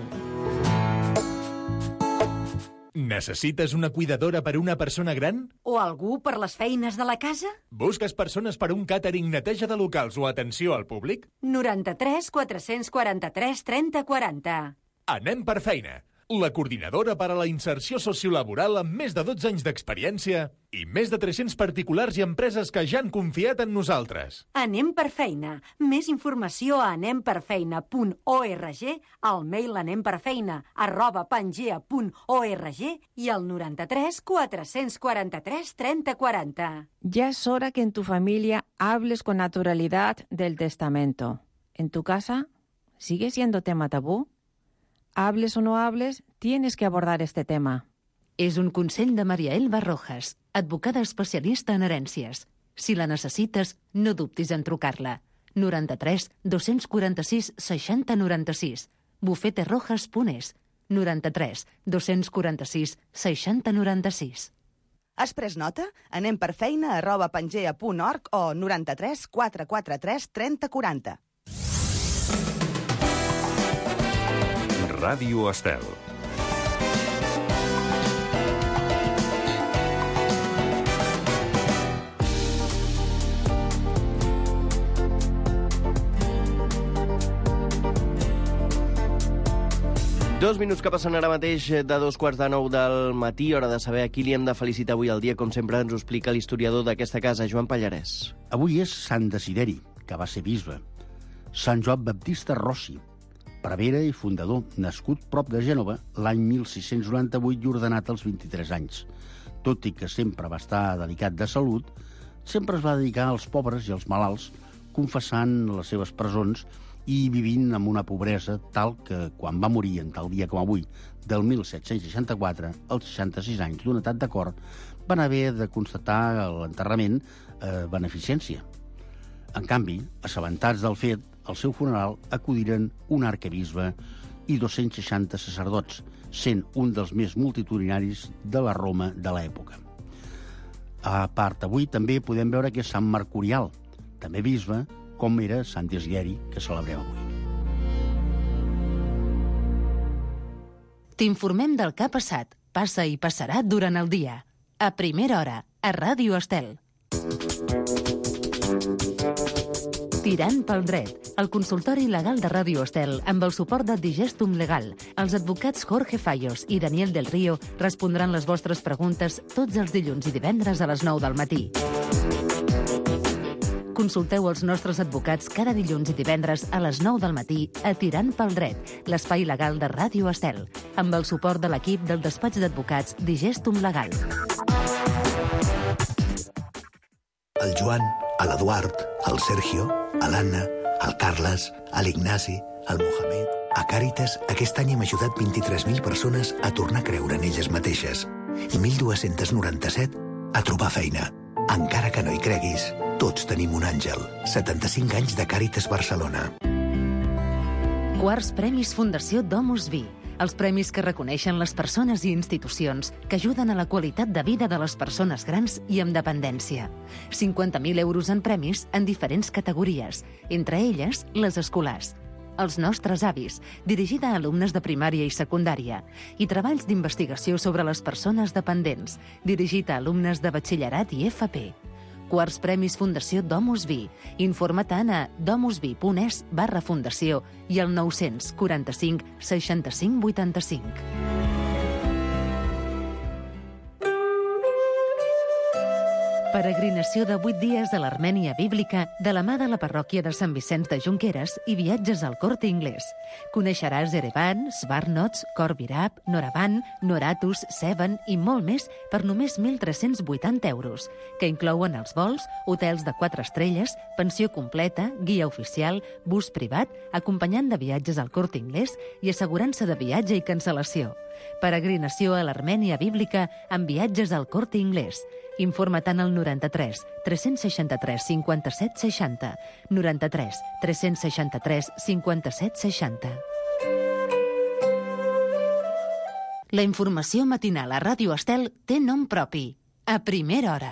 R: Necessites una cuidadora per una persona gran?
S: O algú per les feines de la casa?
R: Busques persones per un càtering, neteja de locals o atenció al públic?
S: noranta-tres quatre-cents quaranta-tres trenta quaranta.
R: Anem per feina. La coordinadora per a la inserció sociolaboral amb més de dotze anys d'experiència i més de tres-cents particulars i empreses que ja han confiat en nosaltres.
S: Anem per feina. Més informació a anem per feina punt org, al mail anemperfeina arroba pangea punt org i al noranta-tres quatre-cents quaranta-tres trenta quaranta.
T: Ya es hora que en tu familia hables con naturalidad del testamento. ¿En tu casa sigue siendo tema tabú? Hables o no hables, tienes que abordar este tema.
C: És un consell de Maria Elba Rojas, advocada especialista en herències. Si la necessites, no dubtis en trucar-la. noranta-tres dos-cents quaranta-sis seixanta noranta-sis. bufeterojas punt es. noranta-tres dos-cents quaranta-sis seixanta noranta-sis.
U: Has pres nota? Anem per feina arroba pangea punt org o noranta-tres quatre quaranta-tres trenta quaranta.
A: Ràdio Estel.
B: Dos minuts que passen ara mateix de dos quarts de nou del matí, hora de saber a qui li hem de felicitar avui al dia. Com sempre ens ho explica l'historiador d'aquesta casa, Joan Pallarès.
V: Avui és Sant Desideri, que va ser bisbe. Sant Joan Baptista Rossi, prevere i fundador, nascut prop de Gènova l'any mil sis-cents noranta-vuit i ordenat als vint-i-tres anys. Tot i que sempre va estar delicat de salut, sempre es va dedicar als pobres i als malalts, confessant les seves presons i vivint amb una pobresa tal que, quan va morir en tal dia com avui, del mil set-cents seixanta-quatre, als seixanta-sis anys d'un etat de cor, van haver de constatar a l'enterrament eh, beneficència. En canvi, assabentats del fet, al seu funeral acudiren un arquebisbe i dos-cents seixanta sacerdots, sent un dels més multitudinaris de la Roma de l'època. A part, avui també podem veure que és Sant Mercurial, també bisbe, com era Sant Desideri, que celebrem avui.
C: T'informem del que ha passat, passa i passarà durant el dia. A primera hora, a Ràdio Estel. Tirant pel dret, el consultori legal de Ràdio Estel, amb el suport de Digestum Legal. Els advocats Jorge Fallos i Daniel del Río respondran les vostres preguntes tots els dilluns i divendres a les nou del matí. Consulteu els nostres advocats cada dilluns i divendres a les nou del matí a Tirant pel dret, l'espai legal de Ràdio Estel, amb el suport de l'equip del despatx d'advocats Digestum Legal.
W: El Joan, l'Eduard, el Sergio, l'Anna, el Carles, l'Ignasi, el Mohamed... A Càritas, aquest any hem ajudat vint-i-tres mil persones a tornar a creure en elles mateixes i mil dos-cents noranta-set a trobar feina. Encara que no hi creguis, tots tenim un àngel. setanta-cinc anys de Càritas Barcelona.
C: Quarts Premis Fundació Domus Vi. Els premis que reconeixen les persones i institucions que ajuden a la qualitat de vida de les persones grans i amb dependència. cinquanta mil euros en premis en diferents categories, entre elles les escolars. Els nostres avis, dirigida a alumnes de primària i secundària, i treballs d'investigació sobre les persones dependents, dirigit a alumnes de batxillerat i F P. Quarts Premis Fundació Domus Vi. Informa-te'n a domusvi punt es barra fundació i al nou-cents quaranta-cinc seixanta-cinc vuitanta-cinc. Peregrinació de vuit dies a l'Armènia bíblica de la mà de la parròquia de Sant Vicenç de Jonqueres i viatges al Corte Inglés. Coneixeràs Erevan, Svarnots, Corvirab, Noravan, Noratus, Sevan i molt més per només mil tres-cents vuitanta euros, que inclouen els vols, hotels de quatre estrelles, pensió completa, guia oficial, bus privat, acompanyant de viatges al Corte Inglés i assegurança de viatge i cancel·lació. Peregrinació a l'Armènia bíblica amb viatges al Corte Inglés. Informa't al noranta-tres tres-cents seixanta-tres cinquanta-set seixanta, noranta-tres tres-cents seixanta-tres cinquanta-set seixanta. La informació matinal a Ràdio Estel té nom propi. A primera hora.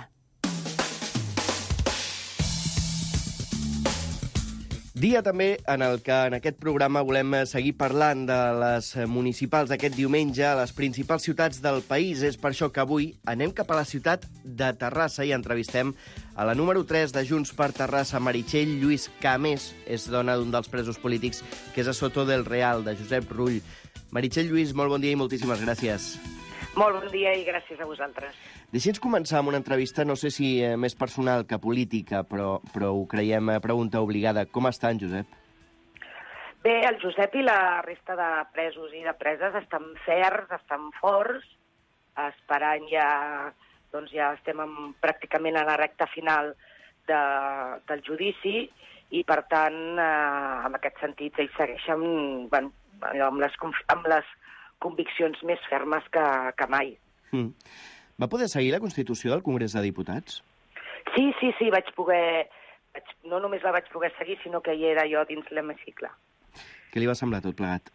B: Dia també en el que en aquest programa volem seguir parlant de les municipals d'aquest diumenge a les principals ciutats del país. És per això que avui anem cap a la ciutat de Terrassa i entrevistem a la número tres de Junts per Terrassa, Meritxell Lluís, que a més és dona d'un dels presos polítics, que és a Soto del Real, de Josep Rull. Meritxell Lluís, molt bon dia i moltíssimes gràcies.
D: Molt bon dia i gràcies a vosaltres.
B: Deixi'ns començar amb una entrevista, no sé si eh, més personal que política, però, però ho creiem eh, pregunta obligada. Com està en Josep?
D: Bé, el Josep i la resta de presos i de preses estan ferts, estan forts, esperant ja, doncs ja estem en, pràcticament a la recta final de, del judici i, per tant, eh, en aquest sentit, ells segueixen bueno, amb, les, amb les conviccions més fermes que, que mai.
B: Mm. Va poder seguir la Constitució del Congrés de Diputats?
D: Sí, sí, sí, vaig poder... Vaig, no només la vaig poder seguir, sinó que hi era jo dins l'hemicicle.
B: Què li va semblar tot plegat?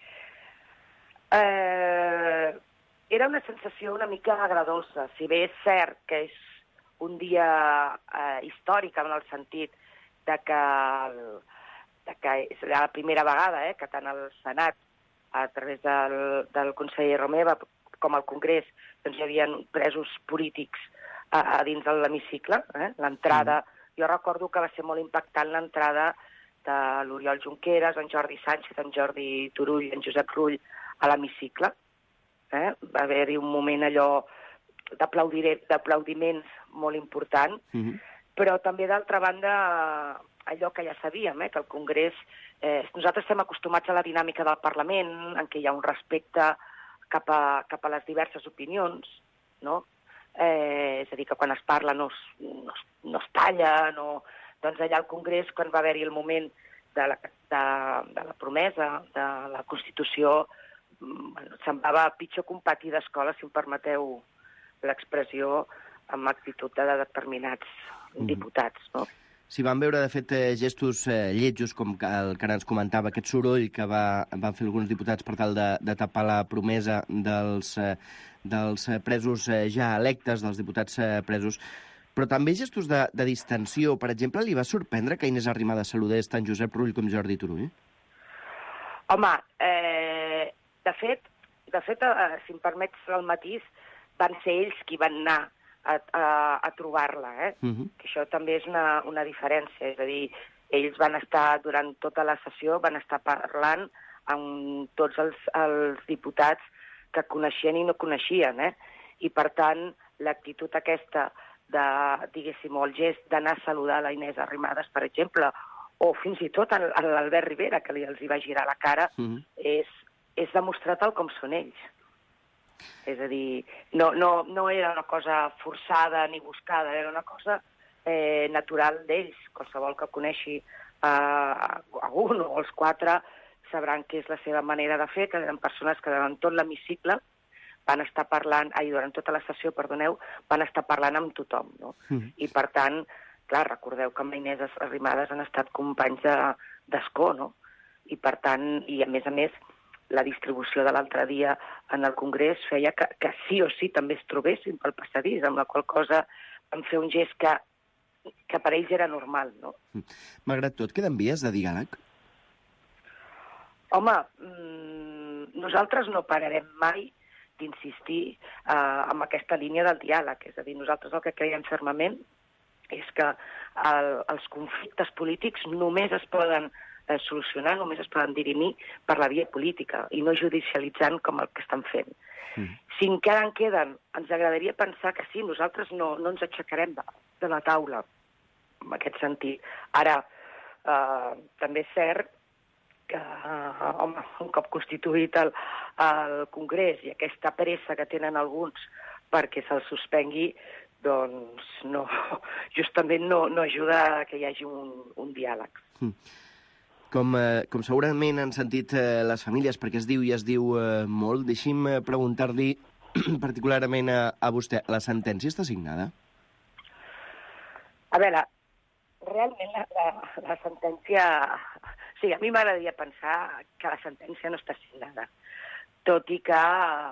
D: Eh, era una sensació una mica agradolça. Si bé és cert que és un dia eh, històric en el sentit de que, el, de que és la primera vegada eh, que tant el Senat, a través del, del conseller Romeva, com al Congrés, doncs hi havia presos polítics a, a dins de l'hemicicle. Eh? L'entrada, mm. jo recordo que va ser molt impactant l'entrada de l'Oriol Junqueras, en Jordi Sánchez, en Jordi Turull, en Josep Rull a l'hemicicle. Eh? Va haver-hi un moment allò d'aplaudiments molt important, mm-hmm. però també, d'altra banda, allò que ja sabíem, eh? que el Congrés... Eh, nosaltres estem acostumats a la dinàmica del Parlament, en què hi ha un respecte cap a, cap a les diverses opinions, no? Eh, és a dir, que quan es parla no es, no es, no es talla, no... Doncs allà al Congrés, quan va haver-hi el moment de la, de, de la promesa, de la Constitució, bueno, semblava pitjor que un pati d'escola, si em permeteu l'expressió, amb actitud de determinats mm. diputats, no?
B: Si van veure, de fet, gestos eh, lletjos, com el que ara ens comentava, aquest soroll que va, van fer alguns diputats per tal de, de tapar la promesa dels, eh, dels presos eh, ja electes, dels diputats eh, presos, però també gestos de, de distensió. Per exemple, li va sorprendre que Inés Arrimadas saludés tant Josep Rull com Jordi Turull?
D: Home, eh, de fet, de fet eh, si em permets el matís, van ser ells qui van anar a, a, a trobar-la, eh? Uh-huh. Que això també és una, una diferència, és a dir, ells van estar durant tota la sessió, van estar parlant amb tots els, els diputats que coneixien i no coneixien, eh? I per tant, l'actitud aquesta de, diguéssim, o el gest d'anar a saludar la Inés Arrimadas, per exemple, o fins i tot a l'Albert Rivera, que li els hi va girar la cara, uh-huh. és, és demostrar tal com són ells. És a dir, no, no, no era una cosa forçada ni buscada, era una cosa eh, natural d'ells. Qualsevol que coneixi eh, a un o els quatre sabran que és la seva manera de fer, que eren persones que durant tot l'hemicicle van estar parlant, ai, durant tota la sessió, perdoneu, van estar parlant amb tothom, no? Mm. I per tant, clar, recordeu que amb Inés Arrimadas han estat companys d'escó, no? I per tant, i a més a més, la distribució de l'altre dia en el Congrés feia que, que sí o sí també es trobessin pel passadís, amb la qual cosa van fer un gest que, que per ells era normal, no?
B: Malgrat tot, queden vies de diàleg?
D: Home, mmm, nosaltres no pararem mai d'insistir eh, en aquesta línia del diàleg. És a dir, nosaltres el que creiem fermament és que el, els conflictes polítics només es poden eh, solucionar, només es poden dirimir per la via política i no judicialitzant com el que estan fent. Mm. Si encara en queden, ens agradaria pensar que sí, nosaltres no, no ens aixecarem de, de la taula, en aquest sentit. Ara, eh, també és cert que, eh, home, un cop constituït el, el Congrés i aquesta pressa que tenen alguns perquè se'l suspengui, doncs no, justament no, no ajuda que hi hagi un, un diàleg.
B: Mm. Com, eh, com segurament han sentit eh, les famílies, perquè es diu i es diu eh, molt, deixi'm preguntar-li particularment a, a vostè, la sentència està signada?
D: A veure, realment la, la, la sentència... O sigui, a mi m'agradaria pensar que la sentència no està signada, tot i que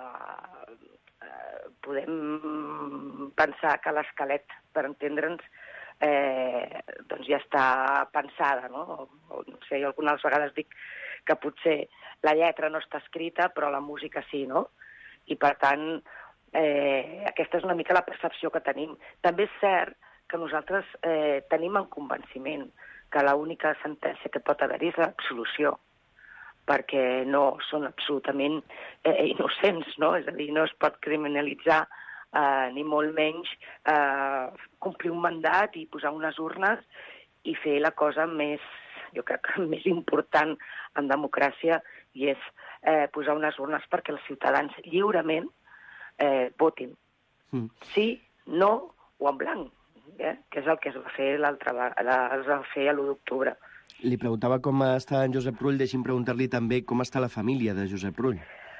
D: eh, podem pensar que l'esquelet, per entendre'ns, eh, doncs ja està pensada, no? O, o, no sé, jo algunes vegades dic que potser la lletra no està escrita, però la música sí, no? I, per tant, eh, aquesta és una mica la percepció que tenim. També és cert que nosaltres eh, tenim el convenciment que l'única sentència que pot haver-hi és l'absolució, perquè no són absolutament eh, innocents, no? És a dir, no es pot criminalitzar eh, ni molt menys eh, complir un mandat i posar unes urnes i fer la cosa més, jo crec, més important en democràcia, i és eh, posar unes urnes perquè els ciutadans lliurement eh, votin. Mm. Sí, no o en blanc. Eh? Que és el que es va fer l'altra es va fer l'u d'octubre.
B: Li preguntava com està en Josep Rull, deixi'm preguntar-li també com està la família de Josep Rull.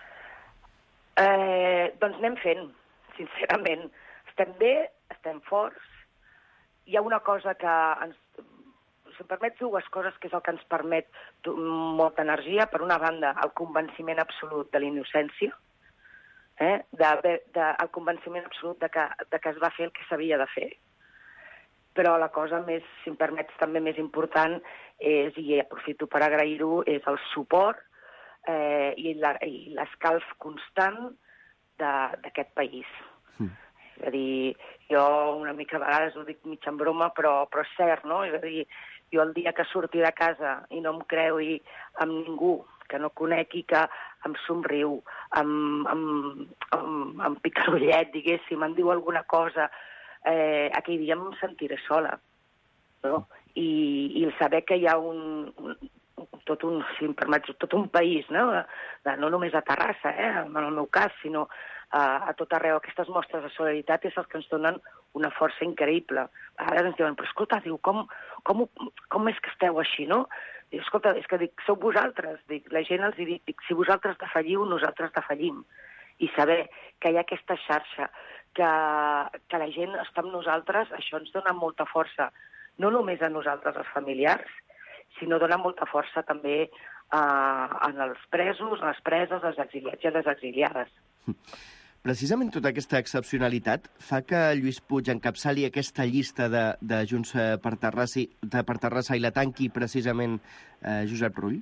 D: Eh, doncs anem fent, sincerament. Estem bé, estem forts. Hi ha una cosa que ens... Si em permets dues coses, que és el que ens permet molta energia. Per una banda, el convenciment absolut de la innocència, eh? de, de, el convenciment absolut de que, de que es va fer el que s'havia de fer. Però la cosa més, si em permets, també més important és, i aprofito per agrair-ho, és el suport eh, i l'escalf constant d'aquest país. Mm. És a dir, jo una mica a vegades ho dic mig en broma, però, però és cert, no? És a dir, jo el dia que surti de casa i no em creui amb ningú que no conegui, que em somriu, em, em, em, em pica l'ullet, diguéssim, em diu alguna cosa... Eh, aquell dia em sentiré sola, no? I, i el saber que hi ha un, un, tot un, si em permets, tot un país, no? De, no només a Terrassa, eh? En el meu cas, sinó a, a tot arreu. Aquestes mostres de solidaritat és el que ens donen una força increïble. A vegades ens diuen, però escolta, diu, com, com, com és que esteu així, no? Diu, escolta, és que dic, sou vosaltres. Dic, la gent els dic, dic, si vosaltres defalliu, nosaltres defallim. I saber que hi ha aquesta xarxa, que, que la gent està amb nosaltres, això ens dona molta força, no només a nosaltres, els familiars, sinó dona molta força també eh, en els presos, en les preses, els exiliats i les exiliades.
B: Precisament tota aquesta excepcionalitat fa que Lluís Puig encapçali aquesta llista de, de Junts per Terrassa, de per Terrassa i la tanqui precisament eh, Josep Rull?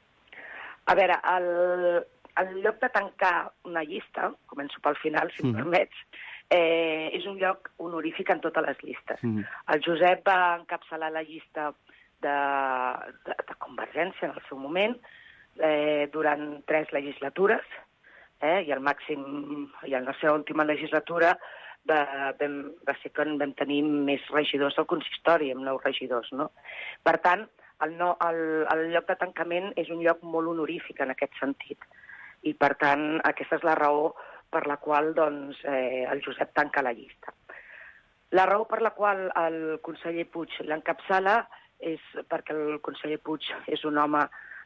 D: A veure, el, el lloc de tancar una llista, començo pel final, si em mm. permets, Eh, és un lloc honorífic en totes les llistes. Mm. El Josep va encapçalar la llista de, de, de Convergència en el seu moment eh, durant tres legislatures, eh, i el màxim, i en la seva última legislatura va, vam, va ser quan vam tenir més regidors al consistori, amb nou regidors, no? Per tant, el, no, el, el lloc de tancament és un lloc molt honorífic en aquest sentit. I, per tant, aquesta és la raó per la qual doncs, eh, el Josep tanca la llista. La raó per la qual el conseller Puig l'encapçala és perquè el conseller Puig és un home,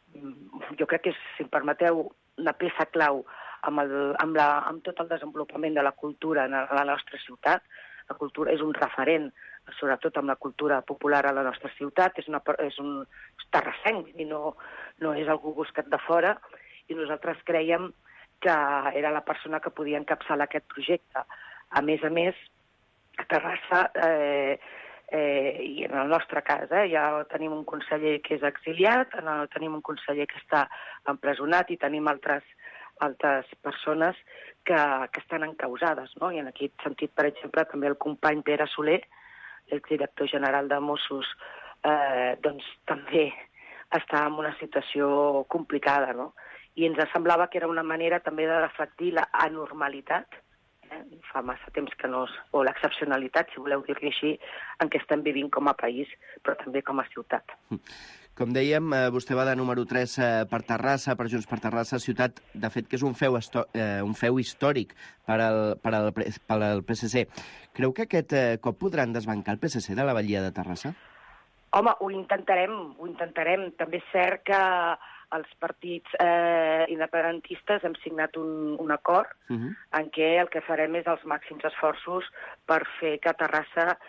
D: jo crec que és, si em permeteu, una peça clau amb, el, amb, la, amb tot el desenvolupament de la cultura en la nostra ciutat. La cultura és un referent, sobretot amb la cultura popular a la nostra ciutat, és, una, és un terrassenc i no, no és algú buscat de fora, i nosaltres creiem que era la persona que podia encapçalar aquest projecte. A més a més, a Terrassa, eh, eh, i en el nostre cas, eh, ja tenim un conseller que és exiliat, tenim un conseller que està empresonat i tenim altres, altres persones que, que estan encausades, no? I en aquest sentit, per exemple, també el company Pere Soler, l'exdirector general de Mossos, eh, doncs també està en una situació complicada, no? I ens semblava que era una manera també de reflectir la anormalitat, eh? Fa massa temps que no... o l'excepcionalitat, si voleu dir-li així, en què estem vivint com a país, però també com a ciutat.
B: Com dèiem, vostè va de número tres per Terrassa, per Junts per Terrassa, ciutat, de fet, que és un feu, eh, un feu històric per al, per, al, per al P S C. Creu que aquest eh, cop podran desbancar el P S C de la Badia de Terrassa?
D: Home, ho intentarem, ho intentarem. També és cert que els partits eh, independentistes hem signat un, un acord uh-huh. en què el que farem és els màxims esforços per fer que Terrassa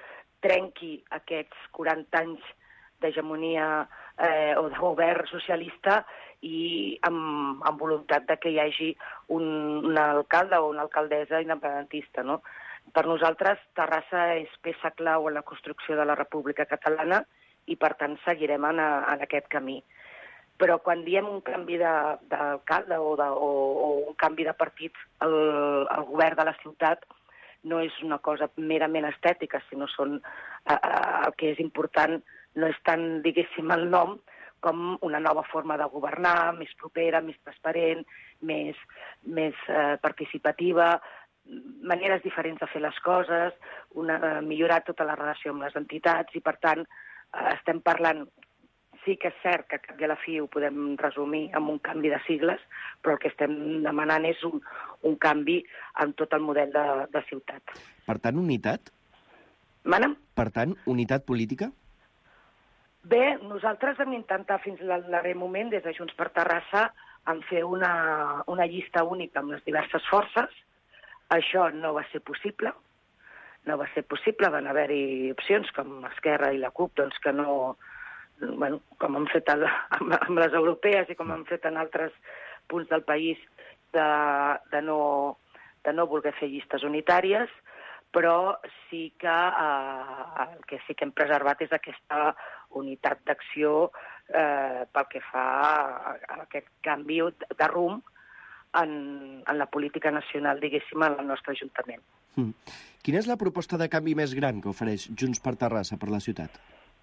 D: trenqui aquests quaranta anys d'hegemonia eh, o de govern socialista i amb, amb voluntat de que hi hagi un, un alcalde o una alcaldessa independentista, no? Per nosaltres, Terrassa és peça clau en la construcció de la República Catalana i, per tant, seguirem en, a, en aquest camí. Però quan diem un canvi d'alcalde o, de, o, o un canvi de partit al, al govern de la ciutat, no és una cosa merament estètica, sinó són, eh, el que és important no és tant, diguéssim, el nom, com una nova forma de governar, més propera, més transparent, més, més eh, participativa, maneres diferents de fer les coses, una, eh, millorar tota la relació amb les entitats i, per tant, eh, estem parlant, sí que és cert que cap i a la fi ho podem resumir amb un canvi de sigles, però el que estem demanant és un, un canvi en tot el model de, de ciutat.
B: Per tant, unitat?
D: Mana'm?
B: Per tant, unitat política?
D: Bé, nosaltres hem intentat fins al darrer moment, des de Junts per Terrassa, en fer una, una llista única amb les diverses forces. Això no va ser possible. No va ser possible, van haver-hi opcions com Esquerra i la CUP, doncs que no... Bueno, com han fet el, amb, amb les europees i com han fet en altres punts del país de, de, no, de no voler fer llistes unitàries, però sí que eh, el que sí que hem preservat és aquesta unitat d'acció eh, pel que fa a, a aquest canvi de rumb en, en la política nacional, diguéssim, en el nostre Ajuntament.
B: Mm. Quina és la proposta de canvi més gran que ofereix Junts per Terrassa per la ciutat?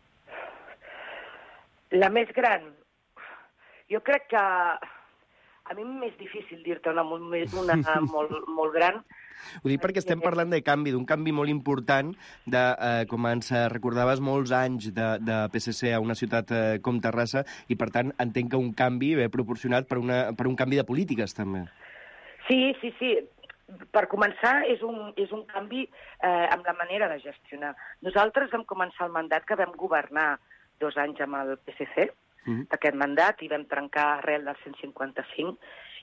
D: La més gran? Jo crec que a mi m'és difícil dir-te una, una molt, molt gran.
B: Ho dic perquè estem parlant de canvi, d'un canvi molt important, de, eh, com ens recordaves, molts anys de, de P S C a una ciutat eh, com Terrassa, i per tant entenc que un canvi ve proporcionat per, una, per un canvi de polítiques, també.
D: Sí, sí, sí. Per començar, és un, és un canvi eh, amb la manera de gestionar. Nosaltres vam començar el mandat que vam governar dos anys amb el P S C, mm. aquest mandat, i vam trencar arrel del cent cinquanta-cinc,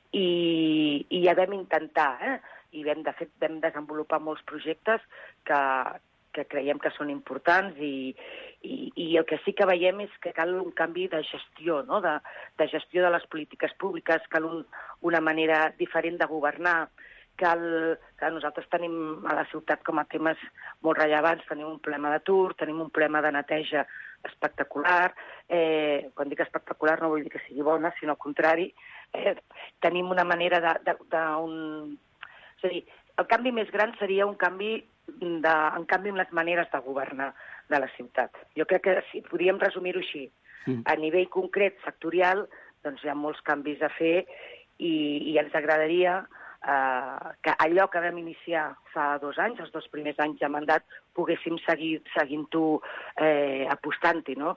D: i, i ja vam intentar, eh? I vam, de fet, vam desenvolupar molts projectes que, que creiem que són importants, i, i, i el que sí que veiem és que cal un canvi de gestió, no? de, de gestió de les polítiques públiques, cal un, una manera diferent de governar, cal, que nosaltres tenim a la ciutat com a temes molt rellevants, tenim un problema d'atur, tenim un problema de neteja espectacular, eh, quan dic espectacular no vull dir que sigui bona, sinó al contrari, eh, tenim una manera de, de, de un... És a dir, el canvi més gran seria un canvi, de, un canvi en les maneres de governar de la ciutat. Jo crec que si podríem resumir-ho així. Mm. A nivell concret, sectorial, doncs hi ha molts canvis a fer i, i ens agradaria eh, que allò que vam iniciar fa dos anys, els dos primers anys de mandat, poguéssim seguir seguint-ho eh, apostant-hi, no?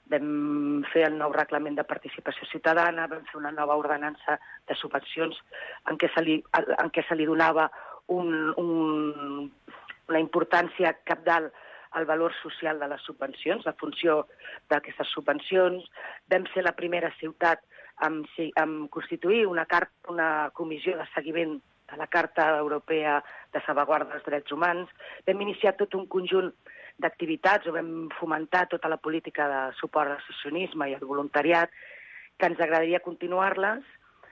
D: Vam fer el nou reglament de participació ciutadana, vam fer una nova ordenança de subvencions en què se li, en què se li donava un, un, una importància capdalt al valor social de les subvencions, la funció d'aquestes subvencions. Vam ser la primera ciutat en, en constituir una, car una comissió de seguiment de la Carta Europea de Salvaguarda dels Drets Humans. Vam iniciar tot un conjunt d'activitats, o vam fomentar tota la política de suport al associacionisme i al voluntariat, que ens agradaria continuar-les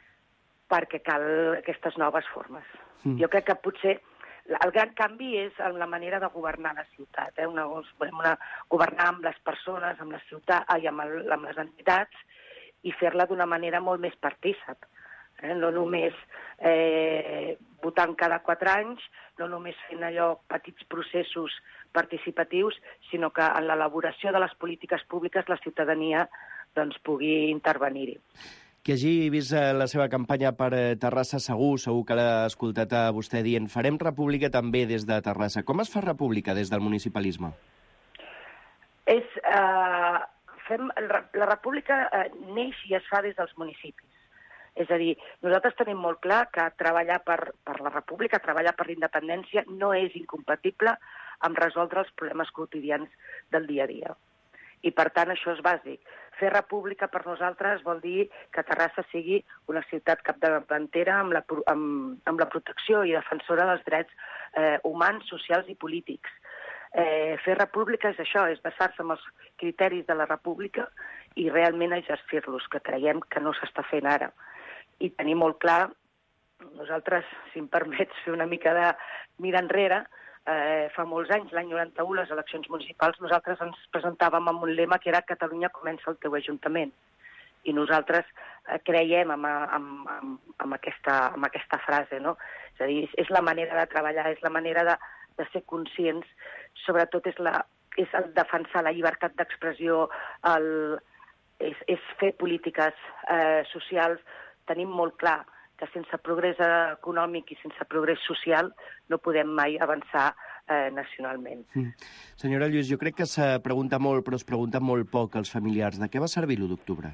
D: perquè cal aquestes noves formes. Mm. Jo crec que potser el gran canvi és en la manera de governar la ciutat, eh? una, una, governar amb les persones, amb la ciutat, ai, amb, el, amb les entitats, i fer-la d'una manera molt més partícip. Eh? No només eh, votant cada quatre anys, no només fent allò petits processos participatius, sinó que en l'elaboració de les polítiques públiques la ciutadania doncs, pugui intervenir-hi.
B: Qui hagi vist la seva campanya per Terrassa segur, segur que l'ha escoltat a vostè dient farem república també des de Terrassa. Com es fa república des del municipalisme?
D: És, eh, fem, la república eh, neix i es fa des dels municipis. És a dir, nosaltres tenim molt clar que treballar per, per la república, treballar per la independència, no és incompatible amb resoldre els problemes quotidians del dia a dia. I, per tant, això és bàsic. Fer república per nosaltres vol dir que Terrassa sigui una ciutat capdavantera amb la, amb, amb la protecció i defensora dels drets eh, humans, socials i polítics. Eh, fer república és això, és basar-se en els criteris de la república i realment exercir-los, que creiem que no s'està fent ara. I tenir molt clar, nosaltres, si em permets fer una mica de mirar enrere, eh, fa molts anys, l'any noranta-u, les eleccions municipals, nosaltres ens presentàvem amb un lema que era Catalunya comença el teu ajuntament. I nosaltres eh, creiem en, en, en, en, aquesta, en aquesta frase, no? És a dir, és, és la manera de treballar, és la manera de, de ser conscients, sobretot és, la, és el defensar la llibertat d'expressió, el, és, és fer polítiques eh, socials. Tenim molt clar que sense progrés econòmic i sense progrés social no podem mai avançar eh, nacionalment.
B: Mm. Senyora Lluís, jo crec que se pregunta molt, però es pregunta molt poc als familiars. De què va servir l'u d'octubre?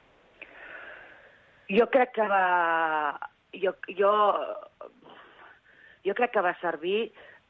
D: Jo crec que va... Jo, jo, jo crec que va servir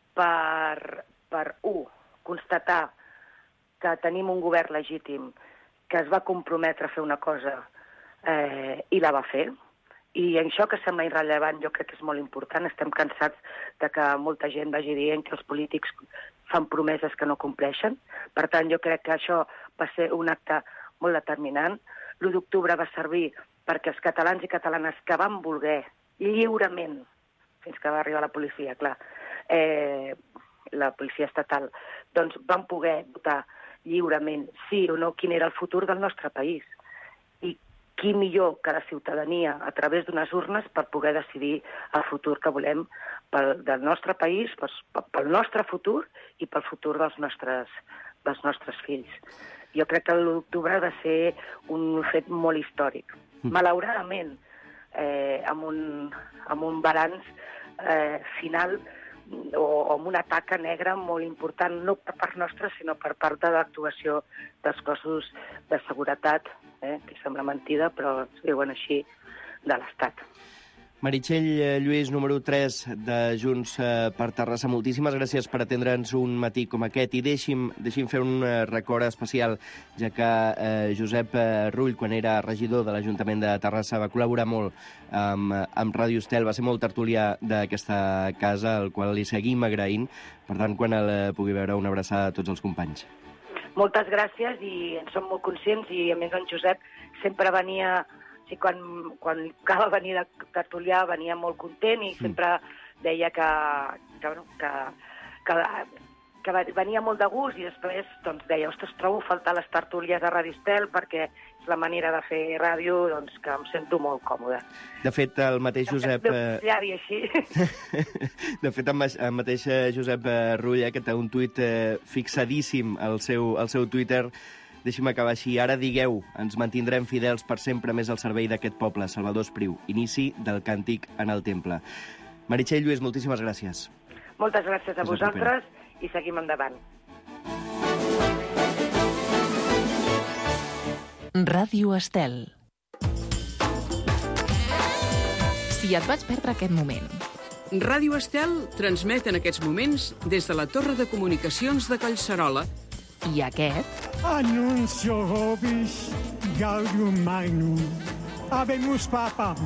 D: per, per un, constatar que tenim un govern legítim que es va comprometre a fer una cosa eh, i la va fer. I això que sembla irrellevant jo crec que és molt important. Estem cansats de que molta gent vagi dient que els polítics fan promeses que no compleixen. Per tant, jo crec que això va ser un acte molt determinant. l'u d'octubre va servir perquè els catalans i catalanes que van voler lliurement, fins que va arribar la policia, clar, eh, la policia estatal, doncs van poder votar lliurement sí o no quin era el futur del nostre país. I qui millor que la ciutadania a través d'unes urnes per poder decidir el futur que volem pel, del nostre país, pel, pel nostre futur i pel futur dels nostres, dels nostres fills. Jo crec que l'u d'octubre va ser un fet molt històric. Malauradament, eh, amb, un, amb un balanç eh, final o, o amb una taca negra molt important, no per part nostra, sinó per part de l'actuació dels cossos de seguretat, eh, que sembla mentida, però es diuen així, de l'Estat.
B: Meritxell Lluís, número tres de Junts per Terrassa, moltíssimes gràcies per atendre'ns un matí com aquest. I deixi'm, deixi'm fer un record especial, ja que eh, Josep Rull, quan era regidor de l'Ajuntament de Terrassa, va col·laborar molt amb, amb Ràdio Estel, va ser molt tertulià d'aquesta casa, al qual li seguim agraint. Per tant, quan el pugui veure, una abraçada a tots els companys.
D: Moltes gràcies i en som molt conscients i, a més, en Josep sempre venia... Sí, quan, quan acaba venir de tertulià venia molt content i sempre deia que, que, que, que, que venia molt de gust i després doncs, deia, ostres, trobo faltar les tertúlies de Ràdio Estel perquè és la manera de fer ràdio doncs, que em sento molt còmode.
B: De fet, el mateix Josep...
D: Ja dir així.
B: De fet, el mateix Josep Rull, que té un tuit fixadíssim al seu, al seu Twitter. Deixi'm acabar així. Ara digueu, ens mantindrem fidels per sempre més al servei d'aquest poble. Salvador Espriu, inici del càntic en el temple. Meritxell Lluís, moltíssimes gràcies.
D: Moltes gràcies a vosaltres i seguim endavant.
E: Ràdio Estel. Si et vaig perdre aquest moment.
F: Ràdio Estel transmet en aquests moments des de la Torre de Comunicacions de Collserola.
E: I aquest?
G: Annuncio vobis gaudium magnum. Habemus papam.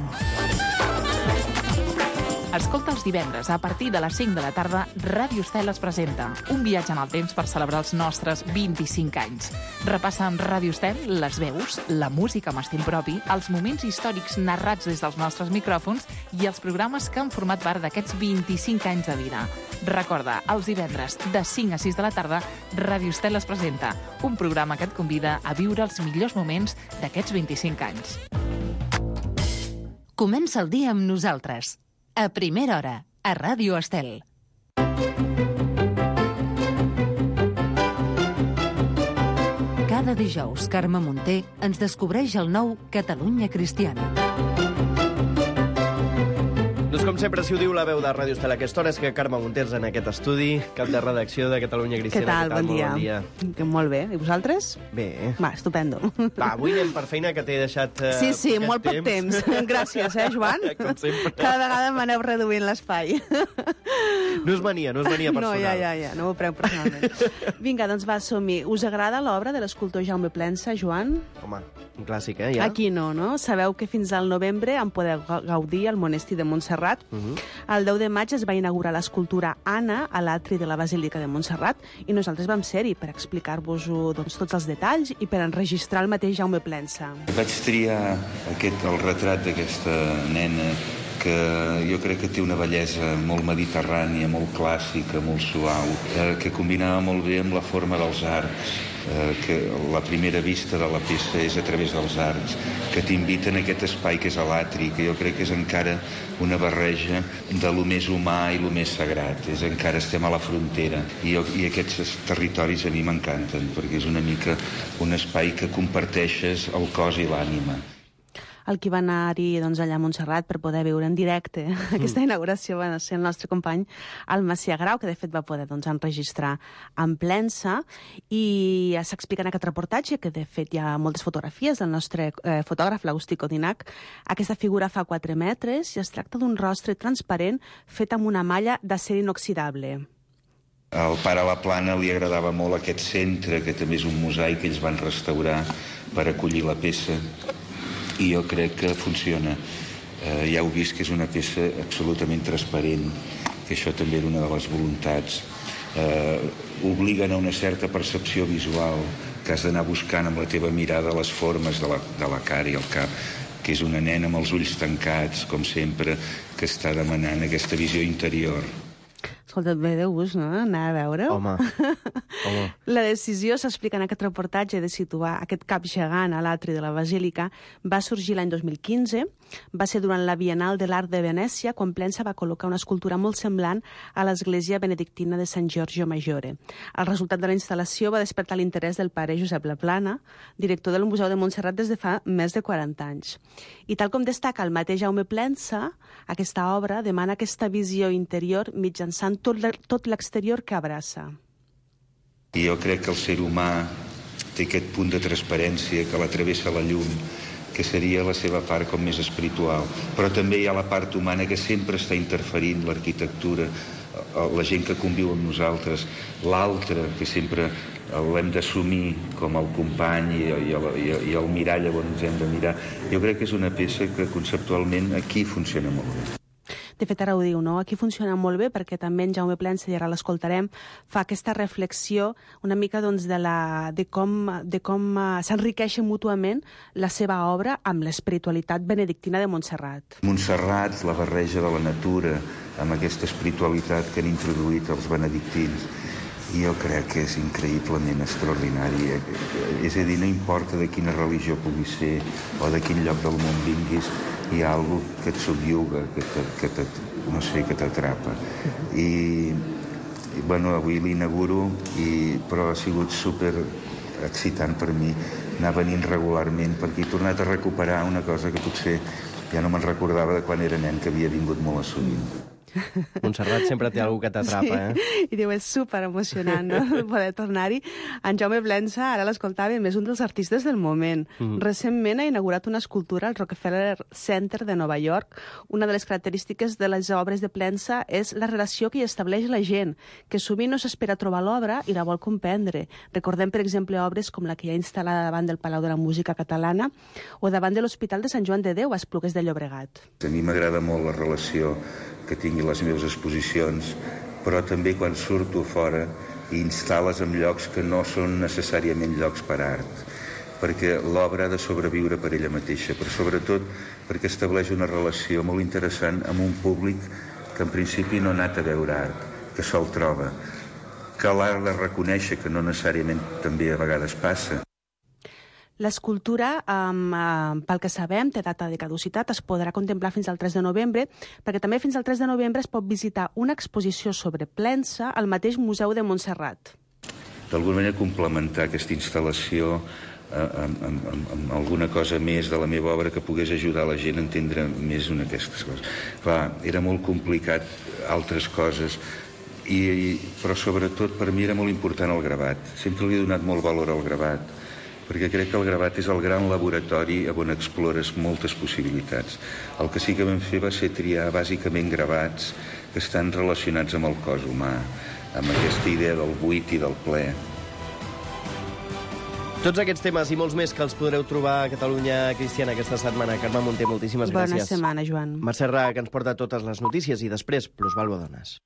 E: Escolta els divendres a partir de les cinc de la tarda, Ràdio Estel es presenta un viatge en el temps per celebrar els nostres vint-i-cinc anys. Repassa amb Ràdio Estel les veus, la música amb estil propi, els moments històrics narrats des dels nostres micròfons i els programes que han format part d'aquests vint-i-cinc anys de vida. Recorda, els divendres de cinc a sis de la tarda, Ràdio Estel es presenta un programa que et convida a viure els millors moments d'aquests vint-i-cinc anys.
C: Comença el dia amb nosaltres. A primera hora, a Ràdio Estel. Cada dijous, Carme Munté ens descobreix el nou Catalunya Cristiana.
B: Doncs com sempre, si ho diu la veu de Ràdio Estel a aquesta hora, és que Carme Munté és en aquest estudi, cap de redacció de Catalunya Cristiana.
H: Què tal?
B: Què tal?
H: Bon dia.
B: Molt bon dia.
H: Que molt bé. I vosaltres?
B: Bé.
H: Va, estupendo.
B: Va, avui anem per feina, que t'he deixat uh,
H: Sí, sí, molt
B: poc
H: poc temps. Gràcies, eh, Joan?
B: Com sempre.
H: Cada vegada m'aneu reduint l'espai.
B: No és mania, no és mania personal.
H: No, ja, ja, ja, no ho prenc personalment. Vinga, doncs va, som-hi. Us agrada l'obra de l'escultor Jaume Plensa, Joan?
B: Home, un clàssic, eh, ja?
H: Aquí no, no? Sabeu que fins al novembre en podeu gaudir al Monestir de Montserrat. Uh -huh. El deu de maig es va inaugurar l'escultura Anna a l'atri de la Basílica de Montserrat i nosaltres vam ser-hi per explicar-vos doncs, tots els detalls i per enregistrar el mateix Jaume Plensa.
I: Vaig triar aquest, el retrat d'aquesta nena que jo crec que té una bellesa molt mediterrània, molt clàssica, molt suau, eh, que combinava molt bé amb la forma dels arcs, eh, que la primera vista de la peça és a través dels arcs, que t'inviten a aquest espai que és l'atri, que jo crec que és encara una barreja de lo més humà i lo més sagrat. És encara estem a la frontera. I, jo, i aquests territoris a mi m'encanten, perquè és una mica un espai que comparteixes el cos i l'ànima.
H: El qui va anar-hi doncs, allà a Montserrat per poder veure en directe mm. aquesta inauguració va ser el nostre company, el Macià Grau, que de fet va poder doncs, enregistrar en Plensa, i s'explica en aquest reportatge, que de fet hi ha moltes fotografies del nostre eh, fotògraf, l'Agustí Codinac. Aquesta figura fa quatre metres i es tracta d'un rostre transparent fet amb una malla d'acer inoxidable.
I: Al pare Laplana li agradava molt aquest centre, que també és un mosaic que ells van restaurar per acollir la peça, i jo crec que funciona. Eh, ja heu vist que és una peça absolutament transparent, que això també era una de les voluntats. Eh, obliguen a una certa percepció visual, que has d'anar buscant amb la teva mirada les formes de la, de la cara i el cap, que és una nena amb els ulls tancats, com sempre, que està demanant aquesta visió interior.
H: Escolta, et ve de gust, no?, anar a veure-ho.
B: Home, home.
H: La decisió, s'explica en aquest reportatge, de situar aquest cap gegant a l'atri de la Basílica va sorgir l'any dos mil quinze. Va ser durant la Bienal de l'Art de Venècia, quan Plensa va col·locar una escultura molt semblant a l'església benedictina de Sant Giorgio Maggiore. El resultat de la instal·lació va despertar l'interès del pare Josep Laplana, director del Museu de Montserrat des de fa més de quaranta anys. I tal com destaca el mateix Jaume Plensa, aquesta obra demana aquesta visió interior mitjançant tot l'exterior que abraça.
I: I jo crec que el ser humà té aquest punt de transparència que l'atravessa la llum, que seria la seva part com més espiritual. Però també hi ha la part humana que sempre està interferint, l'arquitectura, la gent que conviu amb nosaltres, l'altre, que sempre l'hem d'assumir com el company i, i, el, i el mirall on ens hem de mirar. Jo crec que és una peça que conceptualment aquí funciona molt bé.
H: De fet, ara ho diu, no? Aquí funciona molt bé perquè també en Jaume Plensa, i ara l'escoltarem, fa aquesta reflexió una mica doncs, de, la, de com, de com uh, s'enriqueix mútuament la seva obra amb l'espiritualitat benedictina de Montserrat.
I: Montserrat, la barreja de la natura, amb aquesta espiritualitat que han introduït els benedictins, i jo crec que és increïblement extraordinari. És a dir, no importa de quina religió pugui ser o de quin lloc del món vinguis, hi ha alguna que et subjuga, que, que, que no sé, que t'atrapa. I, i bueno, avui l'inauguro, i, però ha sigut super excitant per mi anar venint regularment, perquè he tornat a recuperar una cosa que potser ja no me'n recordava de quan era nen, que havia vingut molt a sovint.
B: Montserrat sempre té algú que t'atrapa, eh?
H: Sí, i diu, és super emocionant, no?, poder tornar-hi. En Jaume Plensa, ara l'escoltàvem, és un dels artistes del moment. Mm. Recentment ha inaugurat una escultura al Rockefeller Center de Nova York. Una de les característiques de les obres de Plensa és la relació que hi estableix la gent, que sovint no s'espera trobar l'obra i la vol comprendre. Recordem, per exemple, obres com la que hi ha instal·lada davant del Palau de la Música Catalana o davant de l'Hospital de Sant Joan de Déu, a Esplugues de Llobregat.
I: A mi m'agrada molt la relació que tingui les meves exposicions, però també quan surto fora i instal·les en llocs que no són necessàriament llocs per art, perquè l'obra ha de sobreviure per ella mateixa, però sobretot perquè estableix una relació molt interessant amb un públic que en principi no ha anat a veure art, que se'l troba, que l'ha de reconèixer, que no necessàriament també a vegades passa.
H: L'escultura, um, uh, pel que sabem, té data de caducitat, es podrà contemplar fins al tres de novembre, perquè també fins al tres de novembre es pot visitar una exposició sobre Plensa al mateix Museu de Montserrat.
I: D'alguna manera complementar aquesta instal·lació eh, amb, amb, amb, amb alguna cosa més de la meva obra que pogués ajudar la gent a entendre més una d'aquestes coses. Clar, era molt complicat altres coses, i, i, però sobretot per mi era molt important el gravat. Sempre li he donat molt valor al gravat, perquè crec que el gravat és el gran laboratori on explores moltes possibilitats. El que sí que vam fer va ser triar bàsicament gravats que que estan relacionats amb el cos humà, amb aquesta idea del buit i del ple.
B: Tots aquests temes i molts més que els podreu trobar a Catalunya Cristiana aquesta setmana. Carme Munté, moltíssimes gràcies.
H: Bona setmana, Joan.
B: Mercè Ra, que ens porta totes les notícies, i després, Plusvalua Dones.